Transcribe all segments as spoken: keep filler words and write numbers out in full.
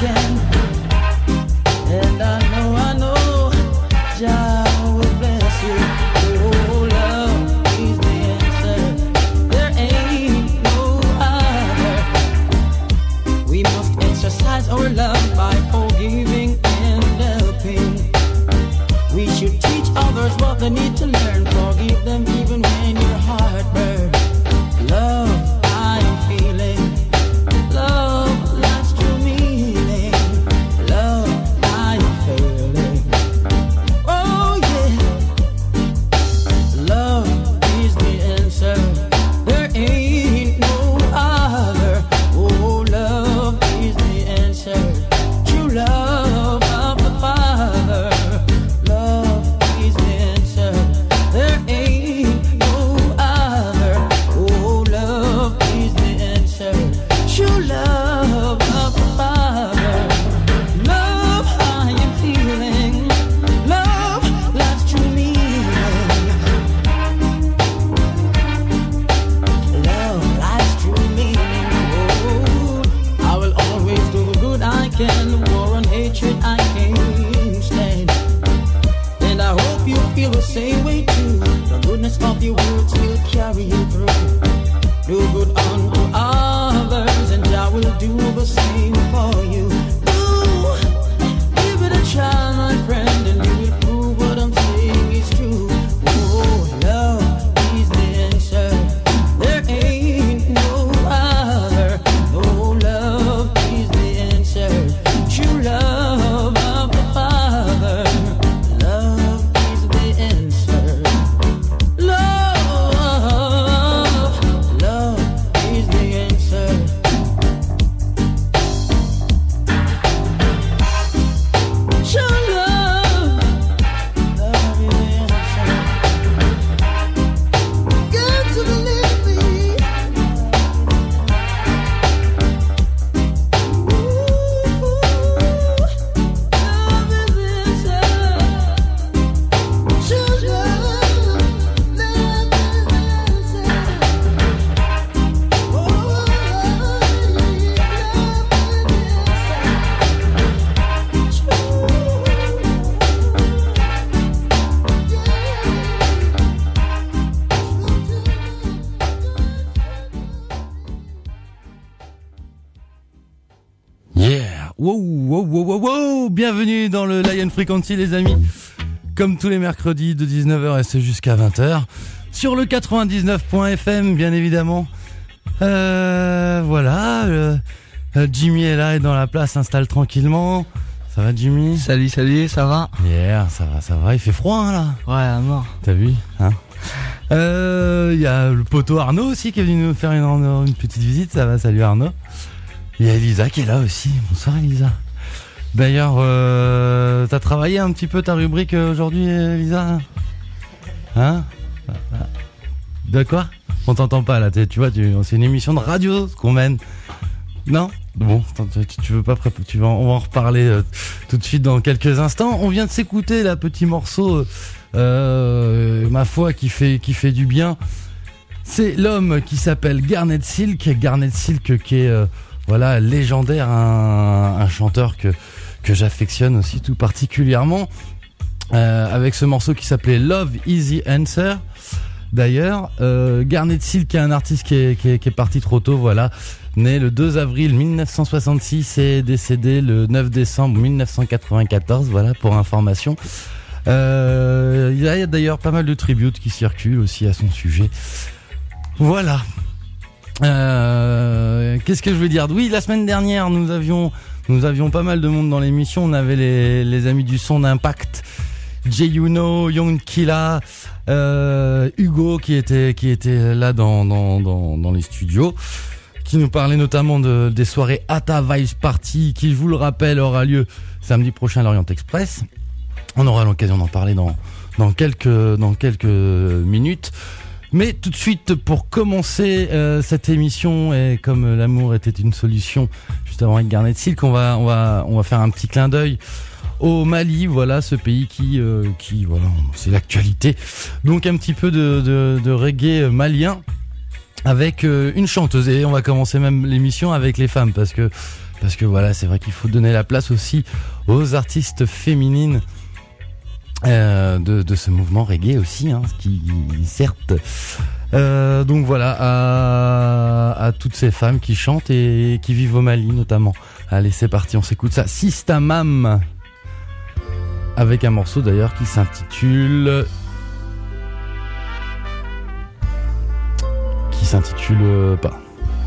can. And I know, I know, Jah will bless you. Oh, love is the answer. There ain't no other. We must exercise our love by forgiving and helping. We should teach others what they need to learn. Forgive them even when your heart burns. Love, I am feeling. Love, life's true meaning. Love, I am feeling. Oh yeah. Love is the answer. There ain't no other. Oh, love is the answer. True love of the Father. Love is the answer. There ain't no other. Oh, love is the answer. True love of the Father. Love, I am feeling. Love, life's true meaning. Love, life's true meaning. Oh, I will always do the good I can. War and hatred I can't stand. And I hope you feel the same way too. The goodness of your words will carry you through. Do good unto others, and I will do the same for you. Ooh, give it a try, my friend, and you will prove what I'm saying is true. Oh, love is the answer. There ain't no other. Oh, love is the answer. True love of the Father. Love is the answer. Love, love is the answer. True love, love is the answer. Got to believe me. Ooh, love is the answer. True love, love is the answer. Oh, love is the answer. True. Yeah! Wow, wow, wow, wow, wow! Bienvenue dans le Lion Frequency, les amis. Comme tous les mercredis de dix-neuf heures et c'est jusqu'à vingt heures. Sur le quatre-vingt-dix-neuf point F M, bien évidemment. Euh, voilà. euh, euh, Jimmy est là, est dans la place, s'installe tranquillement. Ça va, Jimmy? Salut, salut, ça va? Yeah, ça va, ça va. Il fait froid, hein, là. Ouais, à mort. T'as vu, hein? Euh, il y a le poteau Arnaud aussi qui est venu nous faire une, une petite visite. Ça va, salut Arnaud. Il y a Elisa qui est là aussi. Bonsoir Elisa. D'ailleurs, euh, t'as travaillé un petit peu ta rubrique euh, aujourd'hui, Elisa? Hein? De quoi? On t'entend pas là, tu vois, tu, c'est une émission de radio ce qu'on mène. Non? Bon, tu, tu veux pas préparer, tu vas, on va en reparler euh, tout de suite dans quelques instants. On vient de s'écouter là, petit morceau, euh, ma foi, qui fait, qui fait du bien. C'est l'homme qui s'appelle Garnet Silk. Garnet Silk qui est, euh, voilà, légendaire, un, un chanteur que, que j'affectionne aussi tout particulièrement. Euh, avec ce morceau qui s'appelait Love is the Answer. D'ailleurs, euh, Garnet Silk est un artiste qui est, qui est, qui est parti trop tôt, voilà. Né le deux avril mille neuf cent soixante-six et décédé le neuf décembre mille neuf cent quatre-vingt-quatorze, voilà, pour information. Euh, il y a d'ailleurs pas mal de tributes qui circulent aussi à son sujet. Voilà. Euh, qu'est-ce que je veux dire? Oui, la semaine dernière, nous avions, nous avions pas mal de monde dans l'émission. On avait les, les amis du son d'Impact, Jay Uno, Young Killa, euh, Hugo qui était, qui était là dans, dans, dans, dans les studios, qui nous parlait notamment de, des soirées Ata Vibes Party, qui, je vous le rappelle, aura lieu samedi prochain à l'Orient Express. On aura l'occasion d'en parler dans, dans quelques, dans quelques minutes. Mais tout de suite, pour commencer euh, cette émission, et comme l'amour était une solution, juste avant avec Garnet Silk, on va, on va, on va faire un petit clin d'œil au Mali, voilà, ce pays qui, euh, qui, voilà, c'est l'actualité. Donc un petit peu de, de, de reggae malien avec euh, une chanteuse. Et on va commencer même l'émission avec les femmes, parce que parce que voilà, c'est vrai qu'il faut donner la place aussi aux artistes féminines euh, de, de ce mouvement reggae aussi, hein, qui certes. Euh, donc voilà, à, à toutes ces femmes qui chantent et qui vivent au Mali notamment. Allez, c'est parti, on s'écoute ça. Sistamam, avec un morceau d'ailleurs qui s'intitule qui s'intitule euh, pas.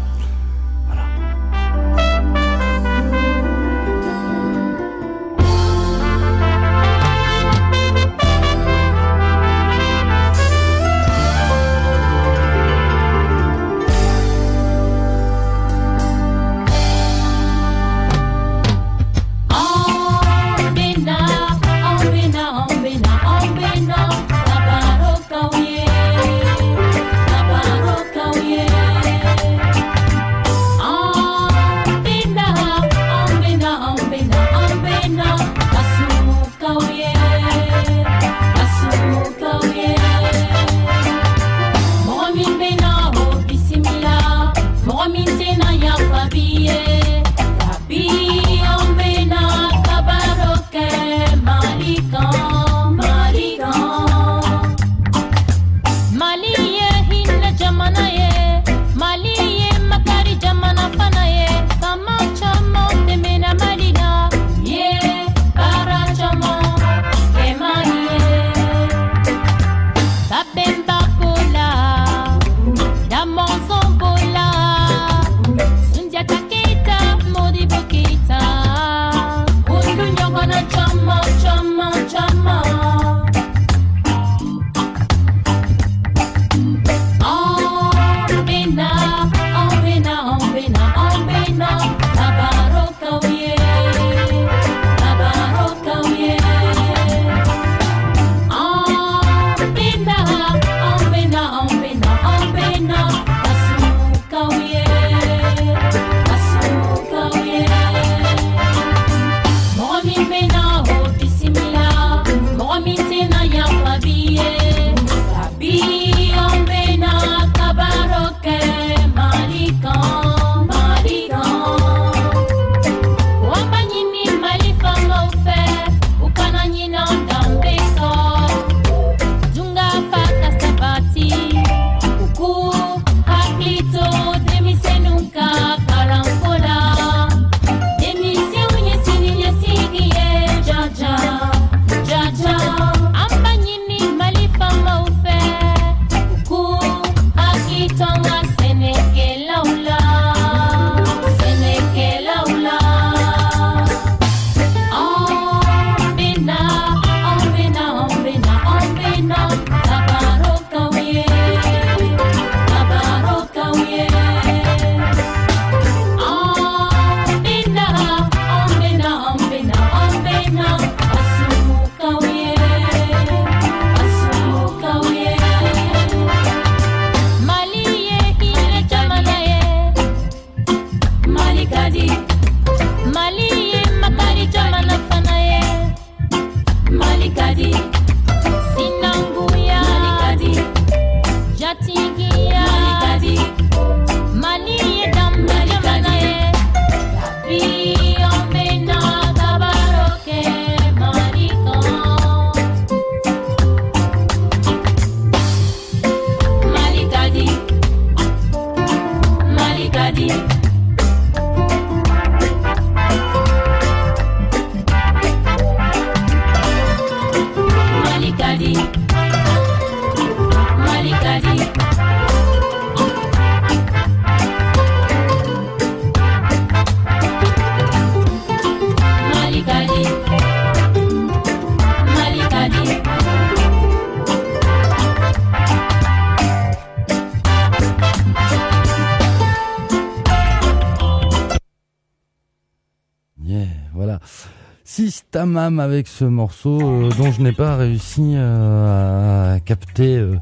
Sistamam avec ce morceau euh, dont je n'ai pas réussi euh, à capter euh,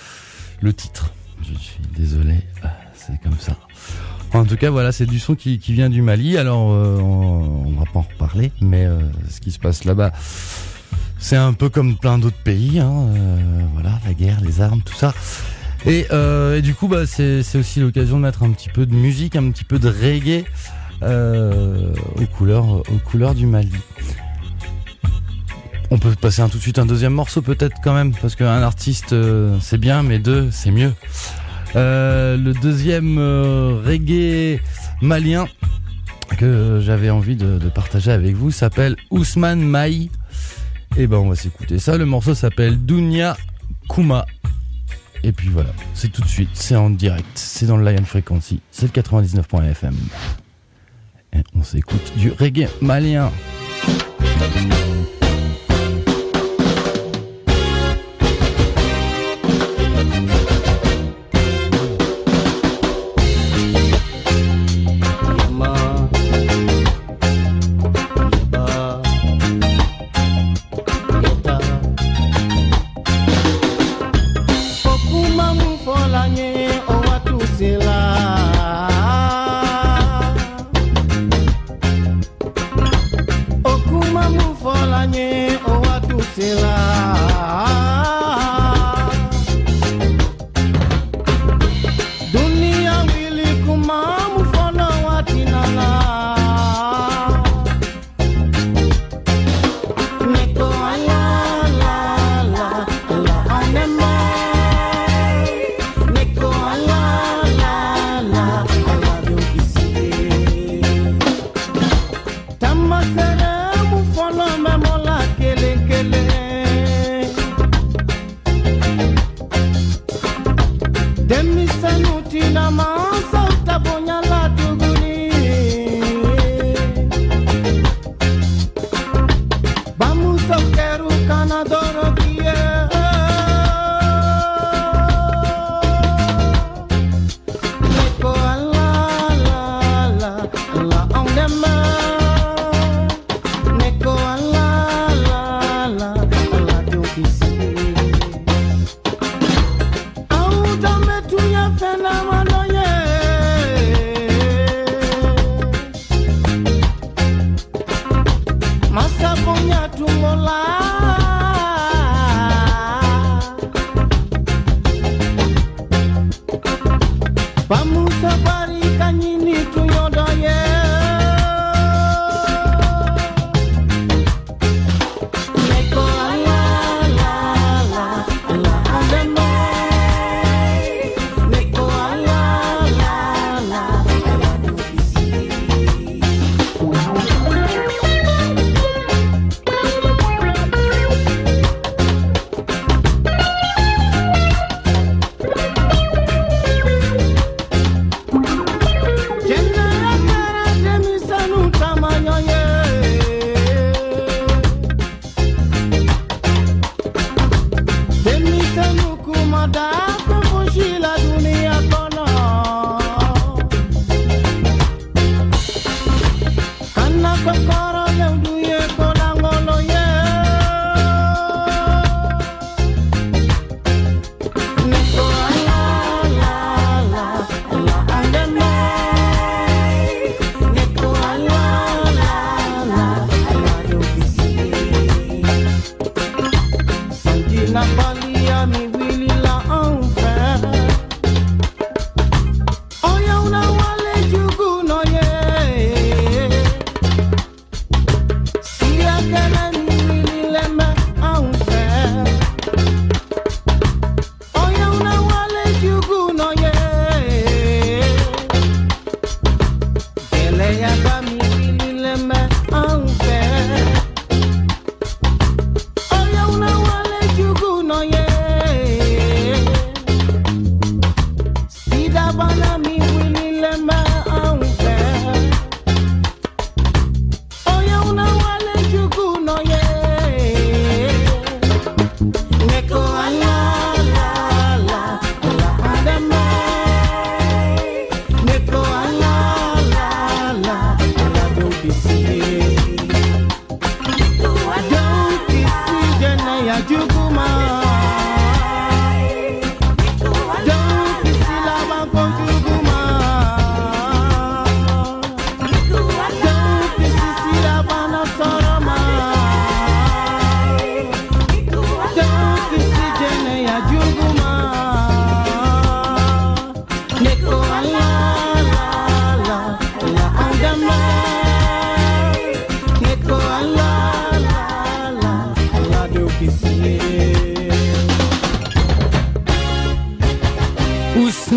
le titre. Je suis désolé, c'est comme ça. En tout cas, voilà, c'est du son qui, qui vient du Mali. Alors, euh, on, on va pas en reparler, mais euh, ce qui se passe là-bas, c'est un peu comme plein d'autres pays. Hein, euh, voilà, la guerre, les armes, tout ça. Et, euh, et du coup, bah, c'est, c'est aussi l'occasion de mettre un petit peu de musique, un petit peu de reggae. euh, aux couleurs, aux couleurs du Mali. On peut passer un, tout de suite un deuxième morceau peut-être quand même, parce qu'un artiste euh, c'est bien, mais deux c'est mieux. Euh, le deuxième euh, reggae malien que j'avais envie de, de partager avec vous s'appelle Ousmane Maï. Et ben on va s'écouter ça. Le morceau s'appelle Dunia Kuma. Et puis voilà, c'est tout de suite, c'est en direct, c'est dans le Lion Frequency, c'est le quatre-vingt-dix-neuf point F M. Et on s'écoute du reggae malien.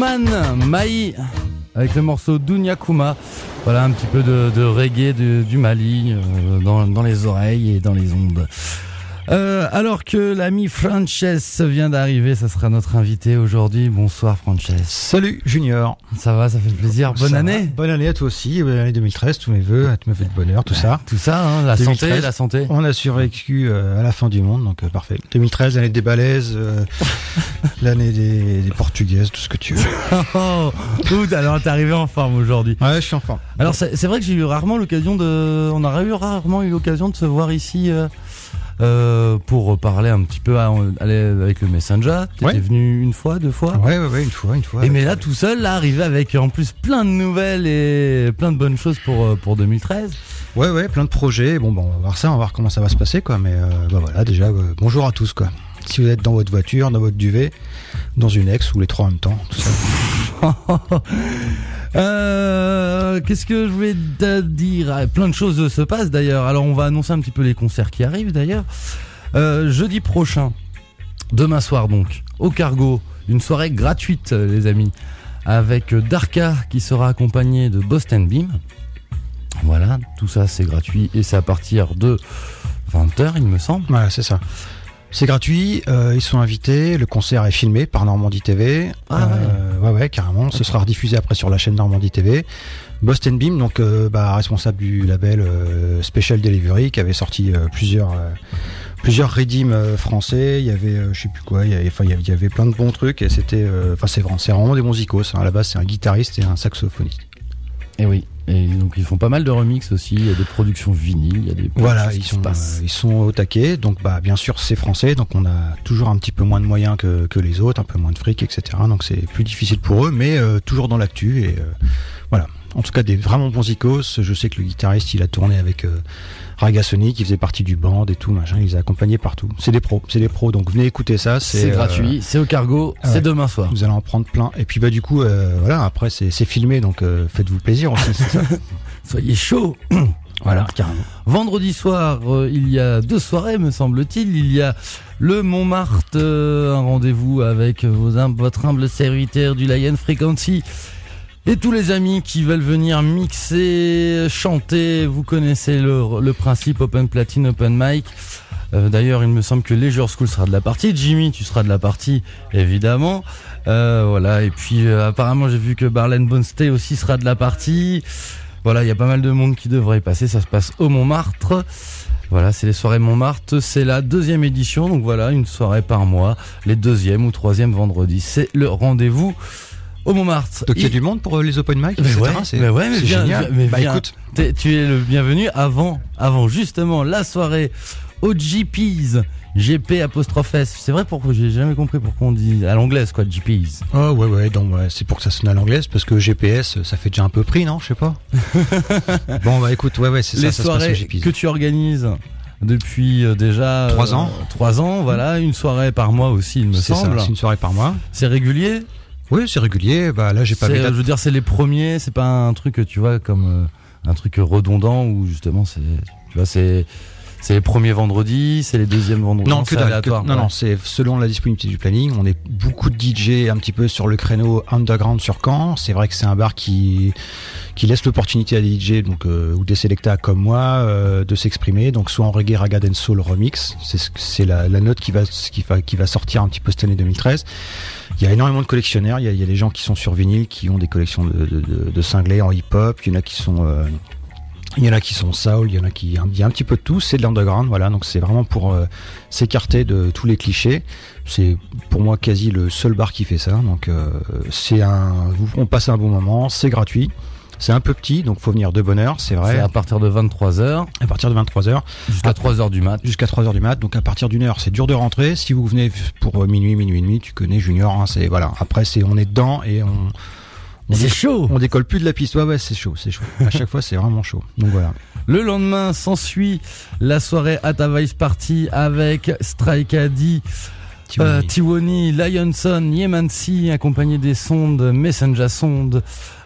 Ousmane Maï avec le morceau Dunyakuma. Voilà un petit peu de, de reggae de, du Mali euh, dans, dans les oreilles et dans les ondes. Euh, alors que l'ami Frances vient d'arriver, ça sera notre invité aujourd'hui. Bonsoir Frances. Salut Junior. Ça va, ça fait plaisir. Bonne ça année. Va. Bonne année à toi aussi. Bonne année deux mille treize, tous mes vœux, tous mes vœux de bonheur, tout ça. Tout ça, hein, la deux mille treize, santé, la santé. On a survécu euh, à la fin du monde, donc euh, parfait. deux mille treize, l'année des balaises, euh, l'année des, des portugaises, tout ce que tu veux. Oh, oh, alors t'es arrivé en forme aujourd'hui. Ouais, je suis en forme. Alors c'est, c'est vrai que j'ai eu rarement l'occasion de, on a eu rarement eu l'occasion de se voir ici. Euh... Euh, pour parler un petit peu à, aller avec le Messenger. Tu ouais. étais venu une fois, deux fois. Ouais, ouais, ouais, une fois, une fois. Et mais là, tout seul, là, arrivé avec en plus plein de nouvelles et plein de bonnes choses pour pour deux mille treize. Ouais, ouais, plein de projets. Bon, bon, on va voir ça, on va voir comment ça va se passer, quoi. Mais euh, bah voilà, déjà, euh, bonjour à tous, quoi. Si vous êtes dans votre voiture, dans votre duvet, dans une ex ou les trois en même temps, tout ça. Euh, qu'est-ce que je voulais te dire? Plein de choses se passent d'ailleurs. Alors on va annoncer un petit peu les concerts qui arrivent d'ailleurs. Euh, jeudi prochain, demain soir donc, au Cargo, une soirée gratuite les amis, avec Darka qui sera accompagné de Boston Beam. Voilà, tout ça c'est gratuit et c'est à partir de vingt heures il me semble. Voilà, c'est ça. C'est gratuit, euh, ils sont invités, le concert est filmé par Normandie T V. Ah euh, ouais. ouais, ouais, carrément. Okay. Ce sera rediffusé après sur la chaîne Normandie T V. Boston Beam, donc euh, bah, responsable du label euh, Special Delivery, qui avait sorti euh, plusieurs euh, plusieurs redeems euh, français. Il y avait, euh, je sais plus quoi, il y avait, enfin il y avait plein de bons trucs et c'était, enfin euh, c'est vraiment, c'est vraiment des bons icos. Hein. À la base, c'est un guitariste et un saxophoniste. Et oui. Et donc ils font pas mal de remix aussi, il y a des productions vinyles, il y a des voilà, ils sont, euh, ils sont au taquet, donc bah bien sûr c'est français, donc on a toujours un petit peu moins de moyens que, que les autres, un peu moins de fric, et cetera. Donc c'est plus difficile pour eux, mais euh, toujours dans l'actu et euh, voilà. En tout cas des vraiment bons icos. Je sais que le guitariste il a tourné avec euh, Raga Sonic, il faisait partie du band et tout machin, il les a accompagnés partout. C'est des pros, c'est des pros, donc venez écouter ça. C'est, c'est gratuit, euh, c'est au Cargo, ah ouais, c'est demain soir. Vous allez en prendre plein. Et puis bah du coup euh, voilà, après c'est, c'est filmé, donc euh, faites-vous plaisir aussi. C'est ça. Soyez chaud. Voilà, carrément. Vendredi soir, euh, il y a deux soirées, me semble-t-il. Il y a le Montmartre, euh, un rendez-vous avec vos, votre humble serviteur du Lion Frequency. Et tous les amis qui veulent venir mixer, chanter, vous connaissez le, le principe Open Platine, Open Mic. Euh, d'ailleurs, il me semble que Leisure School sera de la partie. Jimmy, tu seras de la partie, évidemment. Euh, voilà. Et puis, euh, apparemment, j'ai vu que Barlen Bonestay aussi sera de la partie. Voilà, il y a pas mal de monde qui devrait y passer. Ça se passe au Montmartre. Voilà, c'est les soirées Montmartre. C'est la deuxième édition. Donc voilà, une soirée par mois. Les deuxième ou troisième vendredis. C'est le rendez-vous au Montmartre. Donc il y a du monde pour les open mic, et cetera. Ouais, c'est, mais ouais, mais c'est viens, génial. Mais bah viens, écoute, tu es le bienvenu avant, avant justement la soirée au G P's. G P apostrophe S. C'est vrai pourquoi j'ai jamais compris pourquoi on dit à l'anglaise quoi, G P's. Oh ouais ouais, donc ouais, c'est pour que ça sonne à l'anglaise parce que G P S ça fait déjà un peu prix, non, je sais pas. Bon bah écoute, ouais ouais, c'est les ça, ça soirées se passe au G P's. Que tu organises depuis euh, déjà trois ans. Euh, trois ans, voilà, une soirée par mois aussi, il me c'est semble. Ça, c'est une soirée par mois. C'est régulier? Oui, c'est régulier. Bah là, j'ai pas c'est, vu. Je veux dire, c'est les premiers. C'est pas un truc, tu vois, comme euh, un truc redondant où justement, c'est, tu vois, c'est. C'est les premiers vendredis, c'est les deuxièmes vendredis. Non, non que dalle. Que, non, ouais. non, c'est selon la disponibilité du planning. On est beaucoup de D J un petit peu sur le créneau underground sur Caen. C'est vrai que c'est un bar qui qui laisse l'opportunité à des D J donc euh, ou des selectas comme moi euh, de s'exprimer. Donc soit en reggae, raga, dancehall, remix. C'est c'est la, la note qui va qui va qui va sortir un petit peu cette année deux mille treize. Il y a énormément de collectionneurs. Il y a, il y a des gens qui sont sur vinyle, qui ont des collections de de, de, de cinglés en hip-hop. Il y en a qui sont euh, Il y en a qui sont soul, il y en a qui, il y a un petit peu de tout, c'est de l'underground, voilà, donc c'est vraiment pour euh, s'écarter de tous les clichés. C'est pour moi quasi le seul bar qui fait ça, donc euh, c'est un, on passe un bon moment, c'est gratuit, c'est un peu petit, donc faut venir de bonne heure, c'est vrai. C'est à partir de vingt-trois heures. À partir de vingt-trois heures. Jusqu'à trois heures du mat. Jusqu'à trois heures du mat, donc à partir d'une heure, c'est dur de rentrer. Si vous venez pour minuit, minuit et demi, tu connais Junior, hein, c'est voilà. Après c'est, on est dedans et on. On c'est chaud. On décolle plus de la piste. Ouais, ouais, c'est chaud, c'est chaud. À chaque fois, c'est vraiment chaud. Donc voilà. Le lendemain s'ensuit la soirée at a Vice Party avec Strike Addy, euh, Tiwoni, Lionson, Yemansi, accompagné des sondes, Messenger Sonde,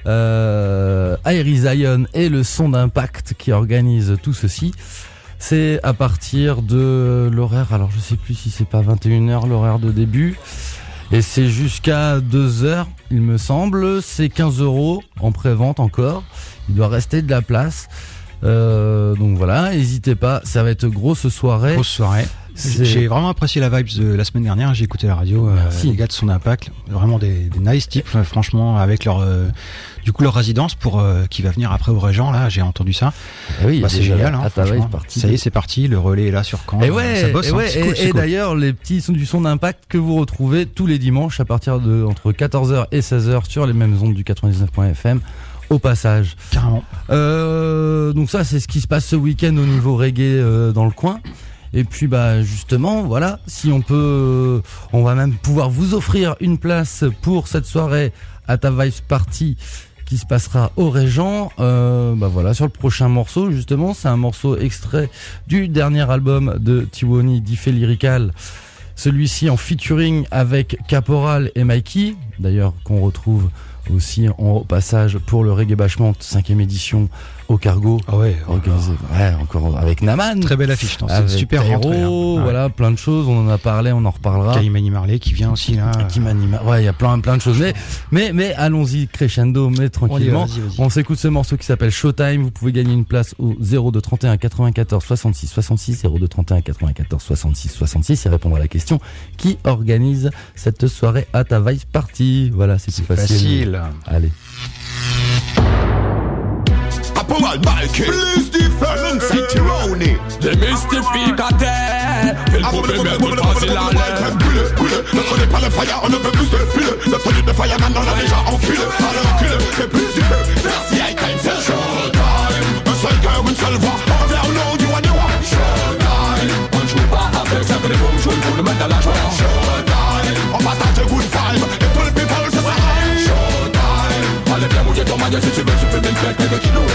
euh, Airy Zion et le son d'impact qui organise tout ceci. C'est à partir de l'horaire, alors je sais plus si c'est pas vingt et une heures l'horaire de début. Et c'est jusqu'à deux heures, il me semble. C'est quinze euros en pré-vente encore. Il doit rester de la place. Euh, donc voilà, n'hésitez pas. Ça va être grosse soirée. Grosse soirée. C'est... J'ai vraiment apprécié la vibe de la semaine dernière. J'ai écouté la radio. Euh, les gars de Son Impact, vraiment des, des nice types. Franchement, avec leur euh, du coup leur résidence pour euh, qui va venir après au Régent. Là, j'ai entendu ça. Et oui, bah, c'est génial. Hein, ça y est, c'est parti. Le relais est là sur Caen. Et ouais, ça bosse. Et, hein, ouais, c'est cool, et, c'est et cool. d'ailleurs, les petits sons du Son d'Impact que vous retrouvez tous les dimanches à partir de entre quatorze heures et seize heures sur les mêmes ondes du quatre-vingt-dix-neuf point F M. Au passage. Carrément. Euh, donc ça, c'est ce qui se passe ce week-end au niveau reggae euh, dans le coin. Et puis bah justement, voilà, si on peut, euh, on va même pouvoir vous offrir une place pour cette soirée à ta Vibes Party qui se passera au Régent. Euh, bah voilà, sur le prochain morceau, justement, c'est un morceau extrait du dernier album de Tiwoni, Diffé Lyrical. Celui-ci en featuring avec Caporal et Mikey, d'ailleurs qu'on retrouve aussi en passage pour le Reggae Bashment cinquième édition au Cargo. Ah ouais, organisé, ouais, encore avec Naman. Très belle affiche, non, c'est avec super Tairo, rentrée, hein. Ouais. Voilà, plein de choses, on en a parlé, on en reparlera. Kaimani Marley qui vient aussi là. Kimani Mar- ouais, il y a plein plein de choses, mais mais mais allons-y crescendo, mais tranquillement. Vas-y, vas-y. On s'écoute ce morceau qui s'appelle Showtime. Vous pouvez gagner une place au zéro deux trente et un quatre-vingt-quatorze soixante-six soixante-six, zéro deux trente et un quatre-vingt-quatorze soixante-six soixante-six et répondre à la question qui organise cette soirée à ta Vice Party. Voilà, c'est, C'est plus facile. facile. Allez. Caporal Mikey, please defend Tiwoni. Les mystificateurs, ils pouvaient mettre facile à l'air. Ne prenez pas le fire, on ne peut plus de fil. Le produit de fireman, on a déjà enfilé. Alors qu'il est plus du feu. Merci, I time, c'est showtime. Un seul cœur, une seule voix. On revient au nom du roi des rois. Showtime. On ne joue pas avec ça que les bombes jouent pour le mettre à la joie. Showtime. On partage de good vibe. Et tout le people se s'arrête. Showtime. Allez, viens mouiller ton maillot si tu veux, tu peux même faire quelques kilos.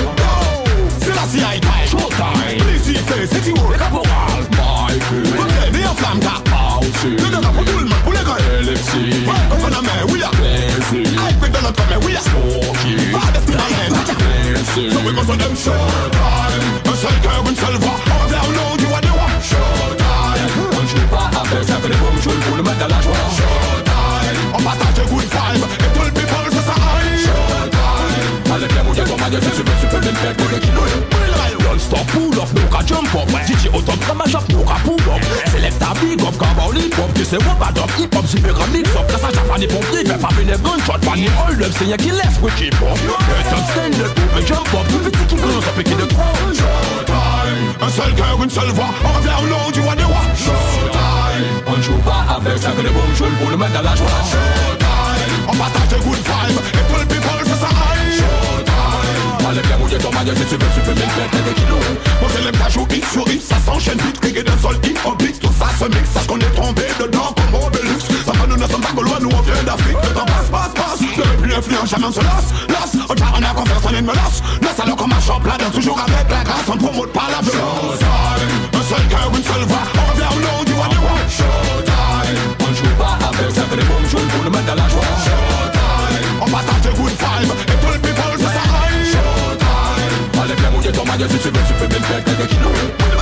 C'est la C I time. Showtime. Les idées, c'est Tiwoni. Caporal Mikey. Ok, mais en flamme, car. Aussi. Le gars pour tout le monde, pour les gars. Elixir. Ouais, comme on a main, oui, là. Plaisir. Avec de notre main, oui, là. Smoky. Pas d'esprit dans l'aine. Plaisir. So we go to them showtime. Un seul cœur, une seule voix. On revient au nom du roi des rois. Showtime. On ne joue pas avec ça que les bombes jouent pour le mettre à la joie. Showtime. On partage de good vibe. Et tout le people se s'arrête. Showtime. Allez, viens mouiller ton maillot si tu veux, tu peux même faire quelques kilos. Non-stop pull up, no ka jump up. D J autom mash up, no ka pull up. Selecta big up, kabao lip up. Qui se robad up, hip hop, si fait grand mix up. Là ça j'apprends des pompiers, fait pas venir gunshot. Pas ni hold up, c'est y'a qui laisse with hip hop. Et top stand up, mais jump up. Plus petit qui commence à piquer de trop. Showtime. Un seul cœur, une seule voix. On revient au nom du roi des rois. Showtime. On ne joue pas avec ça que les bombes jouent pour le mettre à la joie. Showtime. On partage de good vibe. Et tout le people se s'arrête. Showtime. Allez, viens mouiller ton maillot si tu veux, tu peux même faire quelques kilos. Moi c'est les plages où hit sur hit, ça s'enchaîne vite. Reggae d'un sol, hip hop beats, tout ça se mixe. Sache qu'on est tombé dedans comme Obélix. Ça va, nous ne sommes pas gaulois, nous on vient d'Afrique. Le temps passe, passe, passe. Le plus influent, jamais on se lasse, lasse. Au car on a confiance en une menace. Laisse alors qu'on marche en plat, toujours avec la grâce. On promote pas la violence. Showtime. Un seul cœur, une seule voix. On revient au nom du roi des rois. Showtime. On ne joue pas avec ça que les bombes jouent pour le mettre à la joie. Showtime. On partage de good vibe. Et tout le people se s'arrête. Allez, viens mouiller ton maillot si tu veux, tu peux même faire quelques kilos.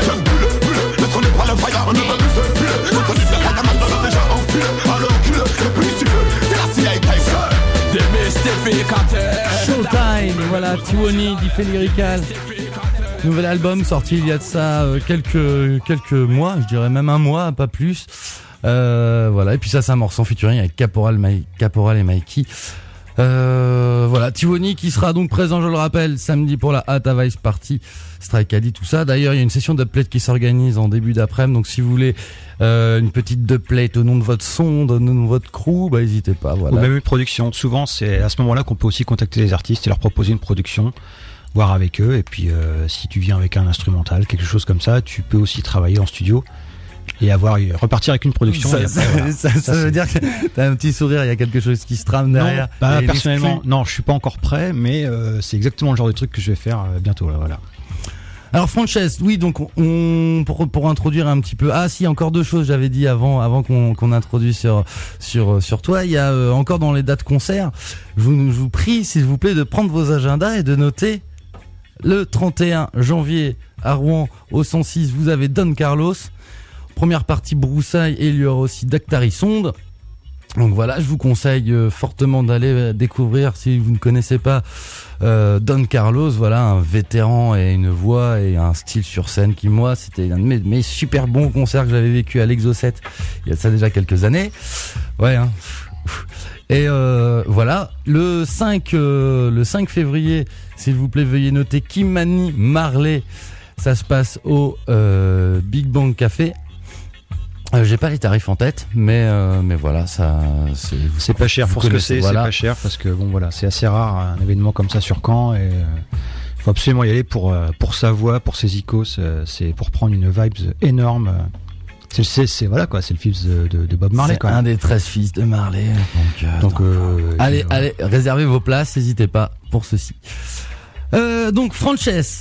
Ne prenez pas le fire, on ne peut plus se filer. Le produit de fireman, on a déjà enfilé. Alors qu'il est plus du feu. C'est la C I time. Des mystificateurs. Showtime, voilà, Tiwoni, Diffé Lyrical. Nouvel album sorti il y a de ça euh, quelques quelques mois, je dirais même un mois, pas plus. Euh, voilà, et puis ça c'est un morceau en featuring avec Caporal, Ma- Caporal et Mikey. Euh, voilà, Tiwoni qui sera donc présent, je le rappelle, samedi pour la At Vice Party, Strike Caddy, tout ça. D'ailleurs, il y a une session d'upplate qui s'organise en début d'après-midi, donc si vous voulez euh, une petite upplate au nom de votre son, au nom de votre crew, bah n'hésitez pas. Voilà. Ou même une production. Souvent, c'est à ce moment-là qu'on peut aussi contacter les artistes et leur proposer une production, voir avec eux. Et puis, euh, si tu viens avec un instrumental, quelque chose comme ça, tu peux aussi travailler en studio et avoir repartir avec une production. Ça, et après, ça, voilà. ça, ça, ça veut dire que t'as un petit sourire, il y a quelque chose qui se trame derrière. Non, bah, Et personnellement, l'esprit. non, je suis pas encore prêt, mais euh, c'est exactement le genre de truc que je vais faire euh, bientôt. Là, voilà. Alors Frances, oui, donc on pour, pour introduire un petit peu. Ah si, encore deux choses j'avais dit avant avant qu'on qu'on introduise sur sur sur toi. Il y a euh, encore dans les dates concerts. Je vous, je vous prie s'il vous plaît de prendre vos agendas et de noter le trente et un janvier à Rouen au cent six. Vous avez Don Carlos. Première partie Broussailles et il y aura aussi Dactari Sonde. Donc voilà, je vous conseille euh, fortement d'aller découvrir, si vous ne connaissez pas euh, Don Carlos, voilà, un vétéran et une voix et un style sur scène qui, moi, c'était un de mes, mes super bons concerts que j'avais vécu à l'Exocet il y a ça déjà quelques années. Ouais, hein. Et euh, voilà, le cinq, euh, le cinq février, s'il vous plaît, veuillez noter Kimani Marley. Ça se passe au euh, Big Bang Café. Euh, j'ai pas les tarifs en tête, mais euh, mais voilà, ça c'est, c'est pas cher pour ce que c'est, voilà. C'est pas cher parce que bon voilà, c'est assez rare un événement comme ça sur Caen et euh, faut absolument y aller pour euh, pour sa voix, pour ses icônes, euh, c'est pour prendre une vibe énorme. C'est, c'est, c'est voilà quoi, c'est le fils de, de, de Bob Marley. C'est quoi. Un des treize fils de Marley. Donc, euh, donc euh, allez, euh, allez, réservez vos places, n'hésitez pas pour ceci. Euh, donc Frances,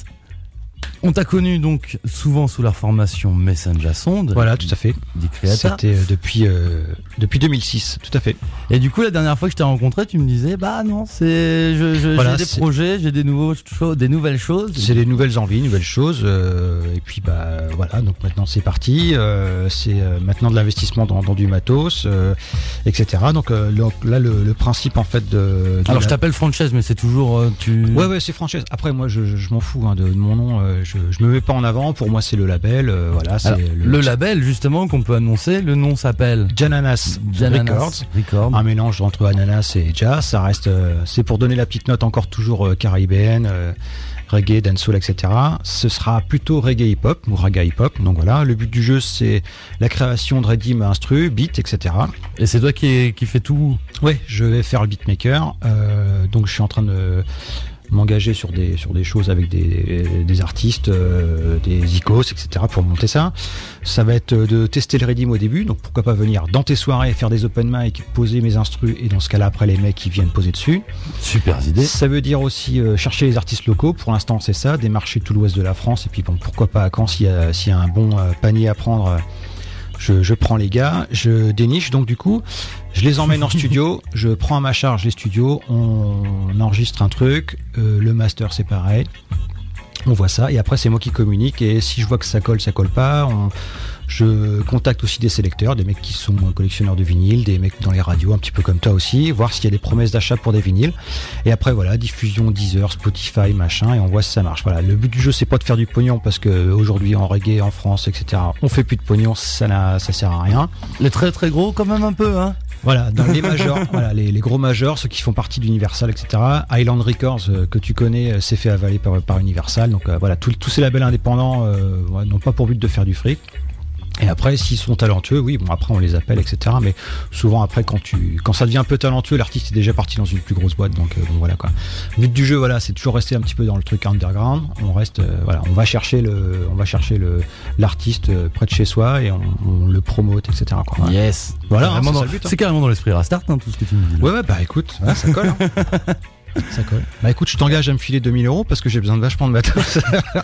on t'a connu donc souvent sous la formation Messenger Sound. Voilà, tout à fait. C'était euh, depuis euh, depuis deux mille six, tout à fait. Et du coup, la dernière fois que je t'ai rencontré, tu me disais, bah non, c'est, je, je, voilà, j'ai des c'est... projets, j'ai des nouveaux choses, des nouvelles choses. C'est des nouvelles envies, nouvelles choses. Euh, et puis bah voilà, donc maintenant c'est parti. Euh, c'est euh, maintenant de l'investissement dans, dans du matos, euh, et cetera. Donc, euh, donc là, le, le principe en fait de. de Alors la... je t'appelle Frances, mais c'est toujours euh, tu. Ouais ouais, c'est Frances. Après moi, je, je, je m'en fous hein, de, de mon nom. Euh, je, je me mets pas en avant. Pour moi, c'est le label. Euh, voilà, c'est Alors, le... le label justement qu'on peut annoncer. Le nom s'appelle Jananas, Jananas Records. Records. Un mélange entre ananas et jazz. Ça reste. Euh, c'est pour donner la petite note encore toujours euh, caribéenne, euh, reggae, dancehall, et cetera. Ce sera plutôt reggae hip-hop ou raga hip-hop. Donc voilà. Le but du jeu, c'est la création de rythme, instru, beat, et cetera. Et c'est toi qui qui fait tout. Ouais, je vais faire le beatmaker. Euh, donc je suis en train de m'engager sur des sur des choses avec des des artistes, euh, des icos, et cetera pour monter ça. Ça va être de tester le redeem au début, donc pourquoi pas venir dans tes soirées faire des open mic, poser mes instrus et dans ce cas-là après les mecs qui viennent poser dessus. Super idée. Ça veut dire aussi euh, chercher les artistes locaux. Pour l'instant c'est ça, démarcher tout l'ouest de la France et puis bon pourquoi pas à Caen s'il y a s'il y a un bon euh, panier à prendre. Euh, Je, je prends les gars, je déniche, donc du coup, je les emmène en studio, je prends à ma charge les studios, on, on enregistre un truc, euh, le master c'est pareil, on voit ça, et après c'est moi qui communique, et si je vois que ça colle, ça colle pas, on, je contacte aussi des sélecteurs, des mecs qui sont collectionneurs de vinyles, des mecs dans les radios, un petit peu comme toi aussi, voir s'il y a des promesses d'achat pour des vinyles, et après voilà, diffusion Deezer, Spotify, machin, et on voit si ça marche. Voilà, le but du jeu c'est pas de faire du pognon, parce que aujourd'hui en reggae, en France, et cetera, on fait plus de pognon, ça n'a, ça sert à rien. Les très très gros quand même un peu, hein. Voilà, dans les majors, voilà, les, les gros majors, ceux qui font partie d'Universal, et cetera. Island Records, euh, que tu connais, euh, s'est fait avaler par, par Universal. Donc euh, voilà, tous ces labels indépendants euh, ouais, n'ont pas pour but de faire du fric. Et après, s'ils sont talentueux, oui, bon, après on les appelle, et cetera. Mais souvent après, quand tu, quand ça devient un peu talentueux, l'artiste est déjà parti dans une plus grosse boîte, donc, euh, donc voilà quoi. Le but du jeu, voilà, c'est toujours rester un petit peu dans le truc underground. On reste, euh, voilà, on va chercher le, on va chercher le, l'artiste euh, près de chez soi et on, on le promote, et cetera. Quoi. Voilà. Yes. Voilà, hein, c'est, dans, ça le but, hein. C'est carrément dans l'esprit Rastart, hein, tout ce que tu me dis. Là. Ouais, ouais, bah écoute, ouais, ça colle. Hein. Ça colle. Bah écoute, je t'engage à me filer deux mille euros parce que j'ai besoin de vachement de matos.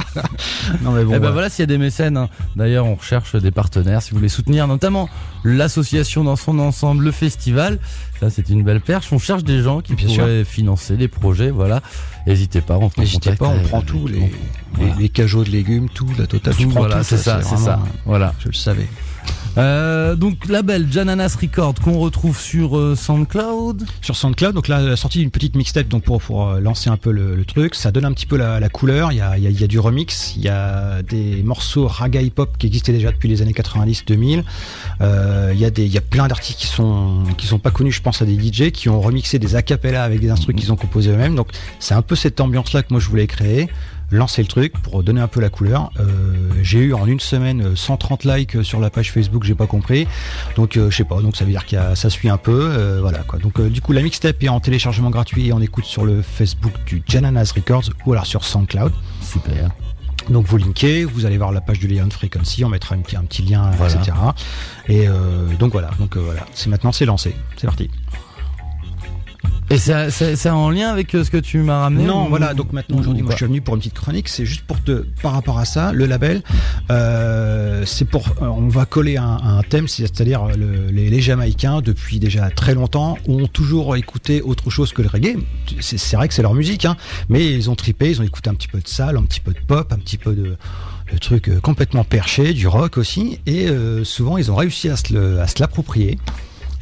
Non mais bon. Et ben ouais. voilà, s'il y a des mécènes, hein. D'ailleurs, on recherche des partenaires si vous voulez soutenir notamment l'association dans son ensemble, le festival. Ça, c'est une belle perche. On cherche des gens qui Bien pourraient sûr. financer les projets. Voilà. N'hésitez pas, on N'hésitez pas, on prend tout, les, voilà. les, les cajots de légumes, tout, la totale. Tout, tu prends voilà, tout, c'est ça, c'est ça. vraiment, Voilà. Je le savais. Euh, donc label Jananas Records qu'on retrouve sur euh, SoundCloud. Sur SoundCloud, donc là, la sortie d'une petite mixtape, donc pour, pour euh, lancer un peu le, le truc, ça donne un petit peu la, la couleur. Il y a, il y a, il y a du remix, il y a des morceaux raga hip-hop qui existaient déjà depuis les années quatre-vingt-dix deux mille. Euh, il y a des, il y a plein d'artistes qui sont, qui sont pas connus. Je pense à des D J qui ont remixé des acapellas avec des instruments qu'ils ont composés eux-mêmes. Donc c'est un peu cette ambiance-là que moi je voulais créer. Lancer le truc pour donner un peu la couleur. Euh, j'ai eu en une semaine cent trente likes sur la page Facebook, j'ai pas compris. Donc euh, je sais pas, donc ça veut dire que ça suit un peu, euh, voilà quoi. Donc euh, du coup la mixtape est en téléchargement gratuit et on écoute sur le Facebook du Jananas Records ou alors sur SoundCloud. Super. Donc vous linkez, vous allez voir la page du Leon Frequency, on mettra un petit, un petit lien, voilà. et cetera. Et euh, donc voilà, donc euh, voilà, c'est maintenant c'est lancé, c'est parti. Et c'est, c'est, c'est en lien avec ce que tu m'as ramené? Non, ou... voilà, donc maintenant aujourd'hui, moi je suis venu pour une petite chronique, c'est juste pour te, par rapport à ça, le label, euh, c'est pour, euh, on va coller un, un thème, c'est-à-dire le, les, les Jamaïcains, depuis déjà très longtemps, ont toujours écouté autre chose que le reggae. C'est, c'est vrai que c'est leur musique, hein, mais ils ont tripé, ils ont écouté un petit peu de soul, un petit peu de pop, un petit peu de... le truc complètement perché, du rock aussi, et euh, souvent ils ont réussi à se, le, à se l'approprier.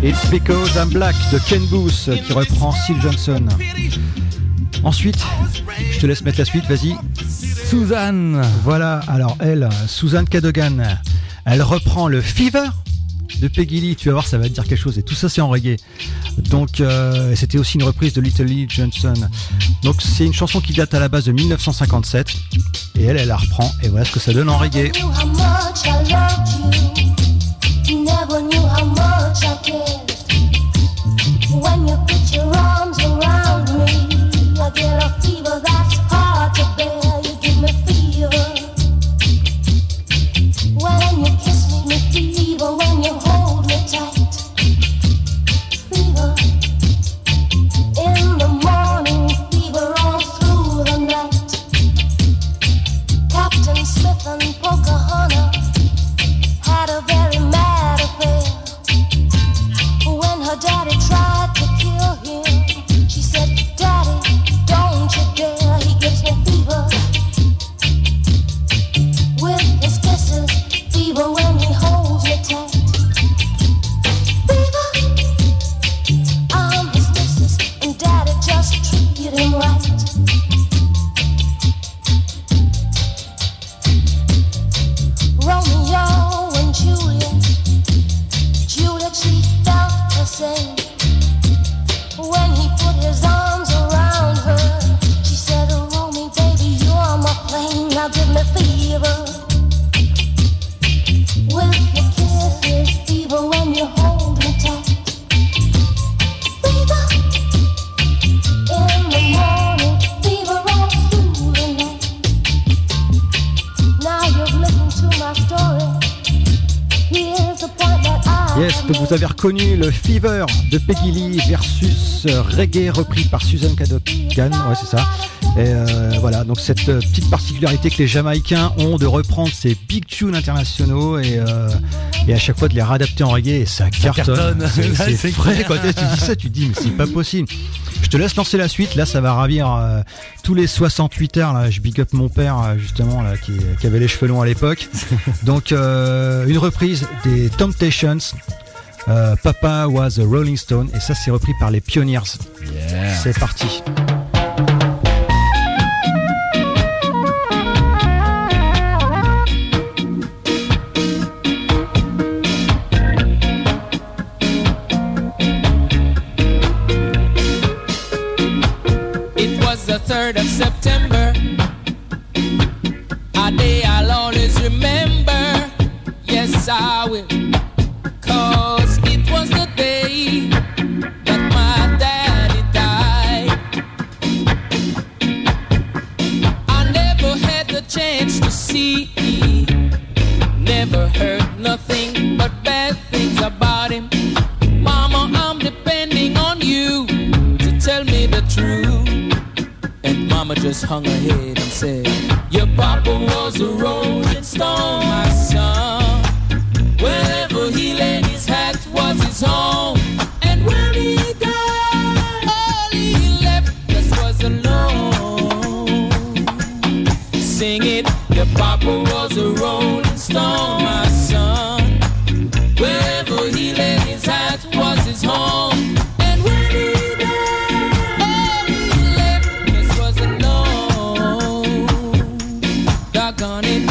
It's Because I'm Black de Ken Booth qui reprend Syl Johnson. Ensuite, je te laisse mettre la suite, vas-y. Suzanne. Voilà, alors elle, Suzanne Cadogan, elle reprend le Fever de Peggy Lee, tu vas voir, ça va te dire quelque chose, et tout ça c'est en reggae. Donc euh, c'était aussi une reprise de Little Lee Johnson. Donc c'est une chanson qui date à la base de dix-neuf cent cinquante-sept, et elle, elle la reprend, et voilà ce que ça donne en reggae. Vous avez reconnu le Fever de Peggy Lee versus reggae repris par Suzanne Cadogan, ouais c'est ça. Et euh, voilà, donc cette petite particularité que les Jamaïcains ont de reprendre ces big tunes internationaux et, euh, et à chaque fois de les réadapter en reggae, et ça cartonne. C'est, c'est, c'est frais quand tu dis ça, tu te dis mais c'est pas possible. Je te laisse lancer la suite, là ça va ravir euh, tous les soixante-huit heures, là je big up mon père justement là, qui, qui avait les cheveux longs à l'époque. Donc euh, une reprise des Temptations. Euh, Papa was a Rolling Stone, et ça c'est repris par les Pioneers. Yeah. C'est parti. It was the third of September, a day I'll always remember. Yes, I will. Cause it was the day that my daddy died. I never had the chance to see, never heard nothing but bad things about him. Mama, I'm depending on you to tell me the truth. And Mama just hung her head and said, your papa was a rolling stone, my son. Wherever he laid his hat was his home. And when he died, all he left us was alone. Sing it, your papa was a rolling stone, my son. Wherever he laid his hat was his home. And when he died, all he left us was alone. Doggone it.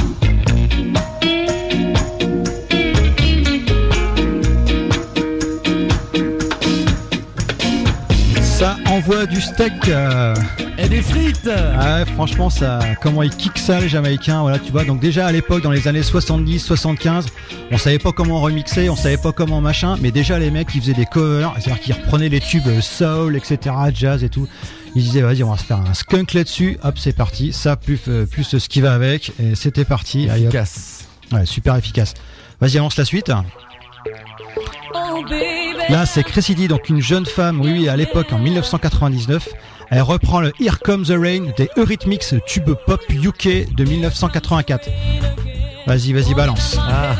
Ça envoie du steak euh... et des frites. Ouais, franchement, ça, comment ils kickent ça les Jamaïcains, voilà, tu vois. Donc déjà à l'époque, dans les années soixante-dix soixante-quinze, on savait pas comment remixer, on savait pas comment machin, mais déjà les mecs ils faisaient des covers, c'est-à-dire qu'ils reprenaient les tubes soul, et cetera, jazz et tout. Ils disaient vas-y, on va se faire un skunk là-dessus, hop c'est parti, ça plus euh, plus ce qui va avec, et c'était parti. Efficace. Ouais, super efficace. Vas-y, lance la suite. Là, c'est Chrissy D, donc une jeune femme, oui, oui, à l'époque, en dix-neuf cent quatre-vingt-dix-neuf. Elle reprend le Here Comes the Rain des Eurythmics, tube pop U K de dix-neuf cent quatre-vingt-quatre. Vas-y, vas-y, balance. Ah.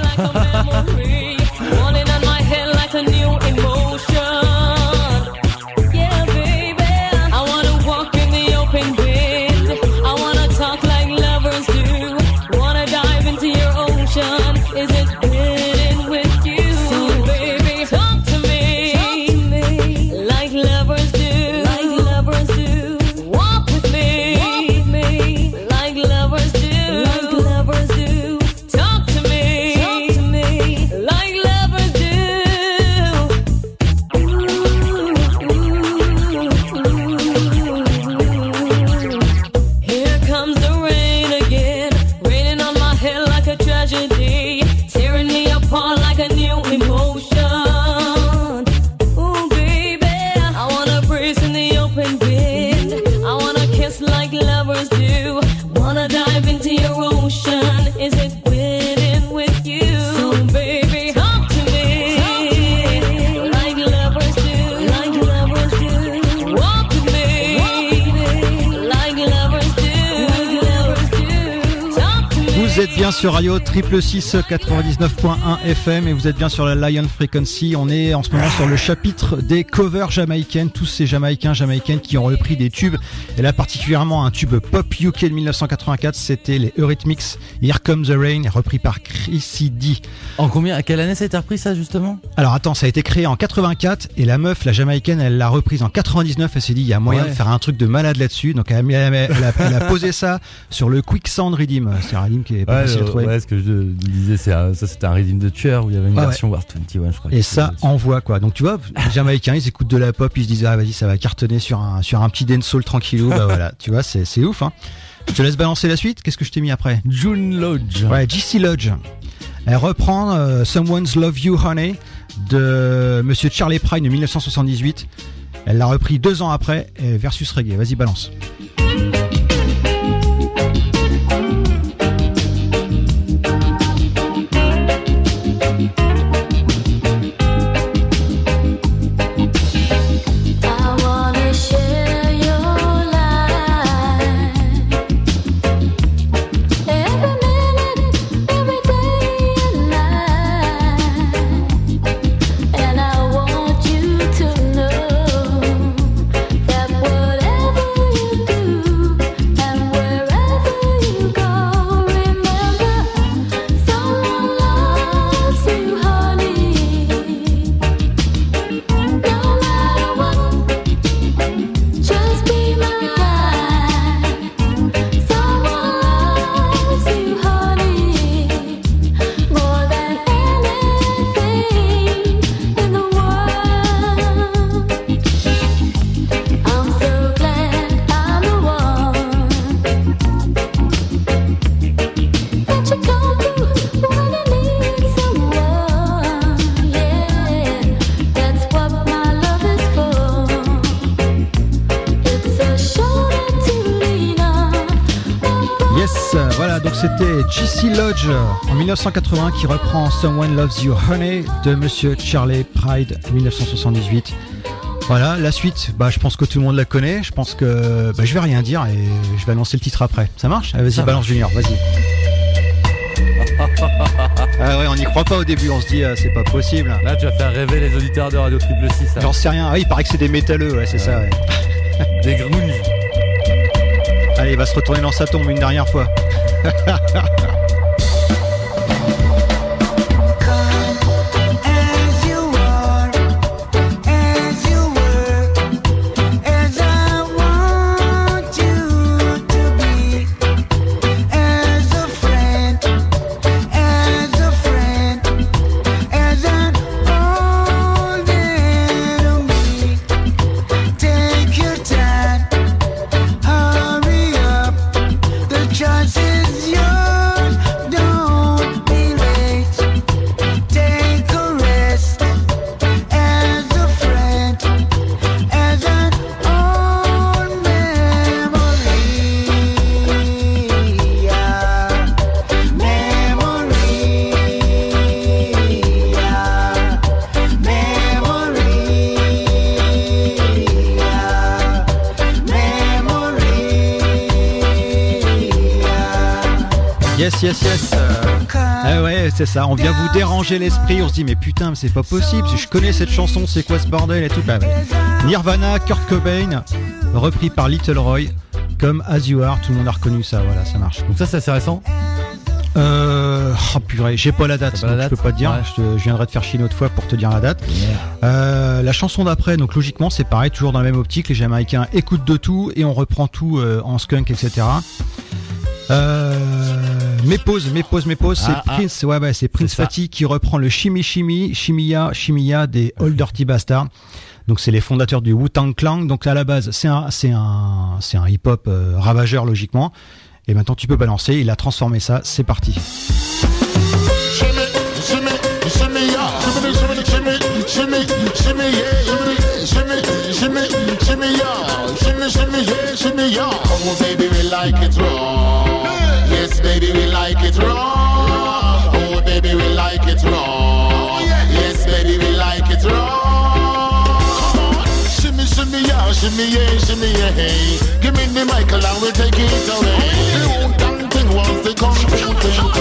Is it with you? So baby, talk to me. Vous êtes bien sur Radio Triple six quatre-vingt-dix-neuf point un F M et vous êtes bien sur la Lion Frequency. On est en ce moment sur le chapitre des covers jamaïcaines, tous ces Jamaïcains, Jamaïcaines qui ont repris des tubes. Et là particulièrement un tube pop U K de mille neuf cent quatre-vingt-quatre, c'était les Eurythmics, Here Comes the Rain, repris par Chrissy D. En combien, à quelle année ça a été repris ça justement? Alors attends, ça a été créé en quatre-vingt-quatre et la meuf, la Jamaïcaine, elle l'a reprise en quatre-vingt-dix-neuf. Elle s'est dit il y a moyen ouais. de faire un truc de malade là-dessus. Donc elle a, elle a, elle a, elle a posé ça sur le Quicksand Redeem. C'est un Redeem qui est pas ouais, facile à trouver. Ouais, ce que je disais, c'est un, ça c'était un Redeem de tueur où il y avait une ah, version ouais. War vingt et un, je crois. Et ça envoie quoi. Donc tu vois, les Jamaïcains, ils écoutent de la pop, ils se disent ah vas-y ça va cartonner sur un sur un petit dancehall tranquillou. Bah voilà, tu vois, c'est c'est ouf. Hein. Je te laisse balancer la suite. Qu'est-ce que je t'ai mis après? June Lodge. Ouais, J C Lodge. Elle reprend euh, Someone's Love You Honey de Monsieur Charlie Pride de mille neuf cent soixante-dix-huit. Elle l'a repris deux ans après et versus reggae. Vas-y, balance. C'était J C Lodge en mille neuf cent quatre-vingts qui reprend Someone Loves You Honey de Monsieur Charlie Pride mille neuf cent soixante-dix-huit. Voilà, la suite, bah, je pense que tout le monde la connaît. Je pense que bah, je vais rien dire et je vais annoncer le titre après. Ça marche? Allez, vas-y, Ça balance marche. Junior, vas-y. Ah ouais, on n'y croit pas au début, on se dit ah, c'est pas possible. Là, tu vas faire rêver les auditeurs de Radio Triple six. J'en sais rien. Ah, il paraît que c'est des métalleux, ouais, c'est ouais. ça. Ouais. Des grunge. Allez, il va se retourner dans sa tombe une dernière fois. Yes, yes, yes. Ah ouais, c'est ça. On vient vous déranger l'esprit. On se dit, mais putain, mais c'est pas possible. Si je connais cette chanson, c'est quoi ce bordel et tout. Bah, ouais. Nirvana, Kurt Cobain, repris par Little Roy, comme As You Are. Tout le monde a reconnu ça. Voilà, ça marche. Donc ça, c'est assez récent. Euh, oh purée, j'ai pas la date, pas donc la date je peux pas te dire. Ouais. Je, te, je viendrai te faire chier une autre fois pour te dire la date. Yeah. Euh, la chanson d'après, donc logiquement, c'est pareil, toujours dans la même optique. Les Jamaïcains écoutent de tout et on reprend tout euh, en skunk, et cetera. Euh, mes pauses, mes pauses, mes pauses, ah, c'est ah. Prince, ouais, ouais, c'est Prince Fatty qui reprend le Shimmy Shimmy, Shimmiya, Shimmiya des Old Dirty Bastards. Donc c'est les fondateurs du Wu-Tang Clan. Donc à la base, c'est un, c'est un, c'est un hip-hop euh, ravageur logiquement. Et maintenant tu peux balancer. Il a transformé ça. C'est parti. Shimmy, shimmy, shimmy, yeah. Shimmy, shimmy, shimmy, shimmy, shimmy, yeah. Shimmy, shimmy, shimmy, yeah. Shimmy, shimmy, yeah, shimmy, yeah. Oh baby, we like it raw. Yes, baby, we like it raw. Oh baby, we like it raw. Yes, baby, we like it raw. Come on, shimmy, shimmy, yeah, shimmy, yeah, shimmy, yeah. Hey, give me the mic and we'll take it away. The whole damn thing was the kung fu thing.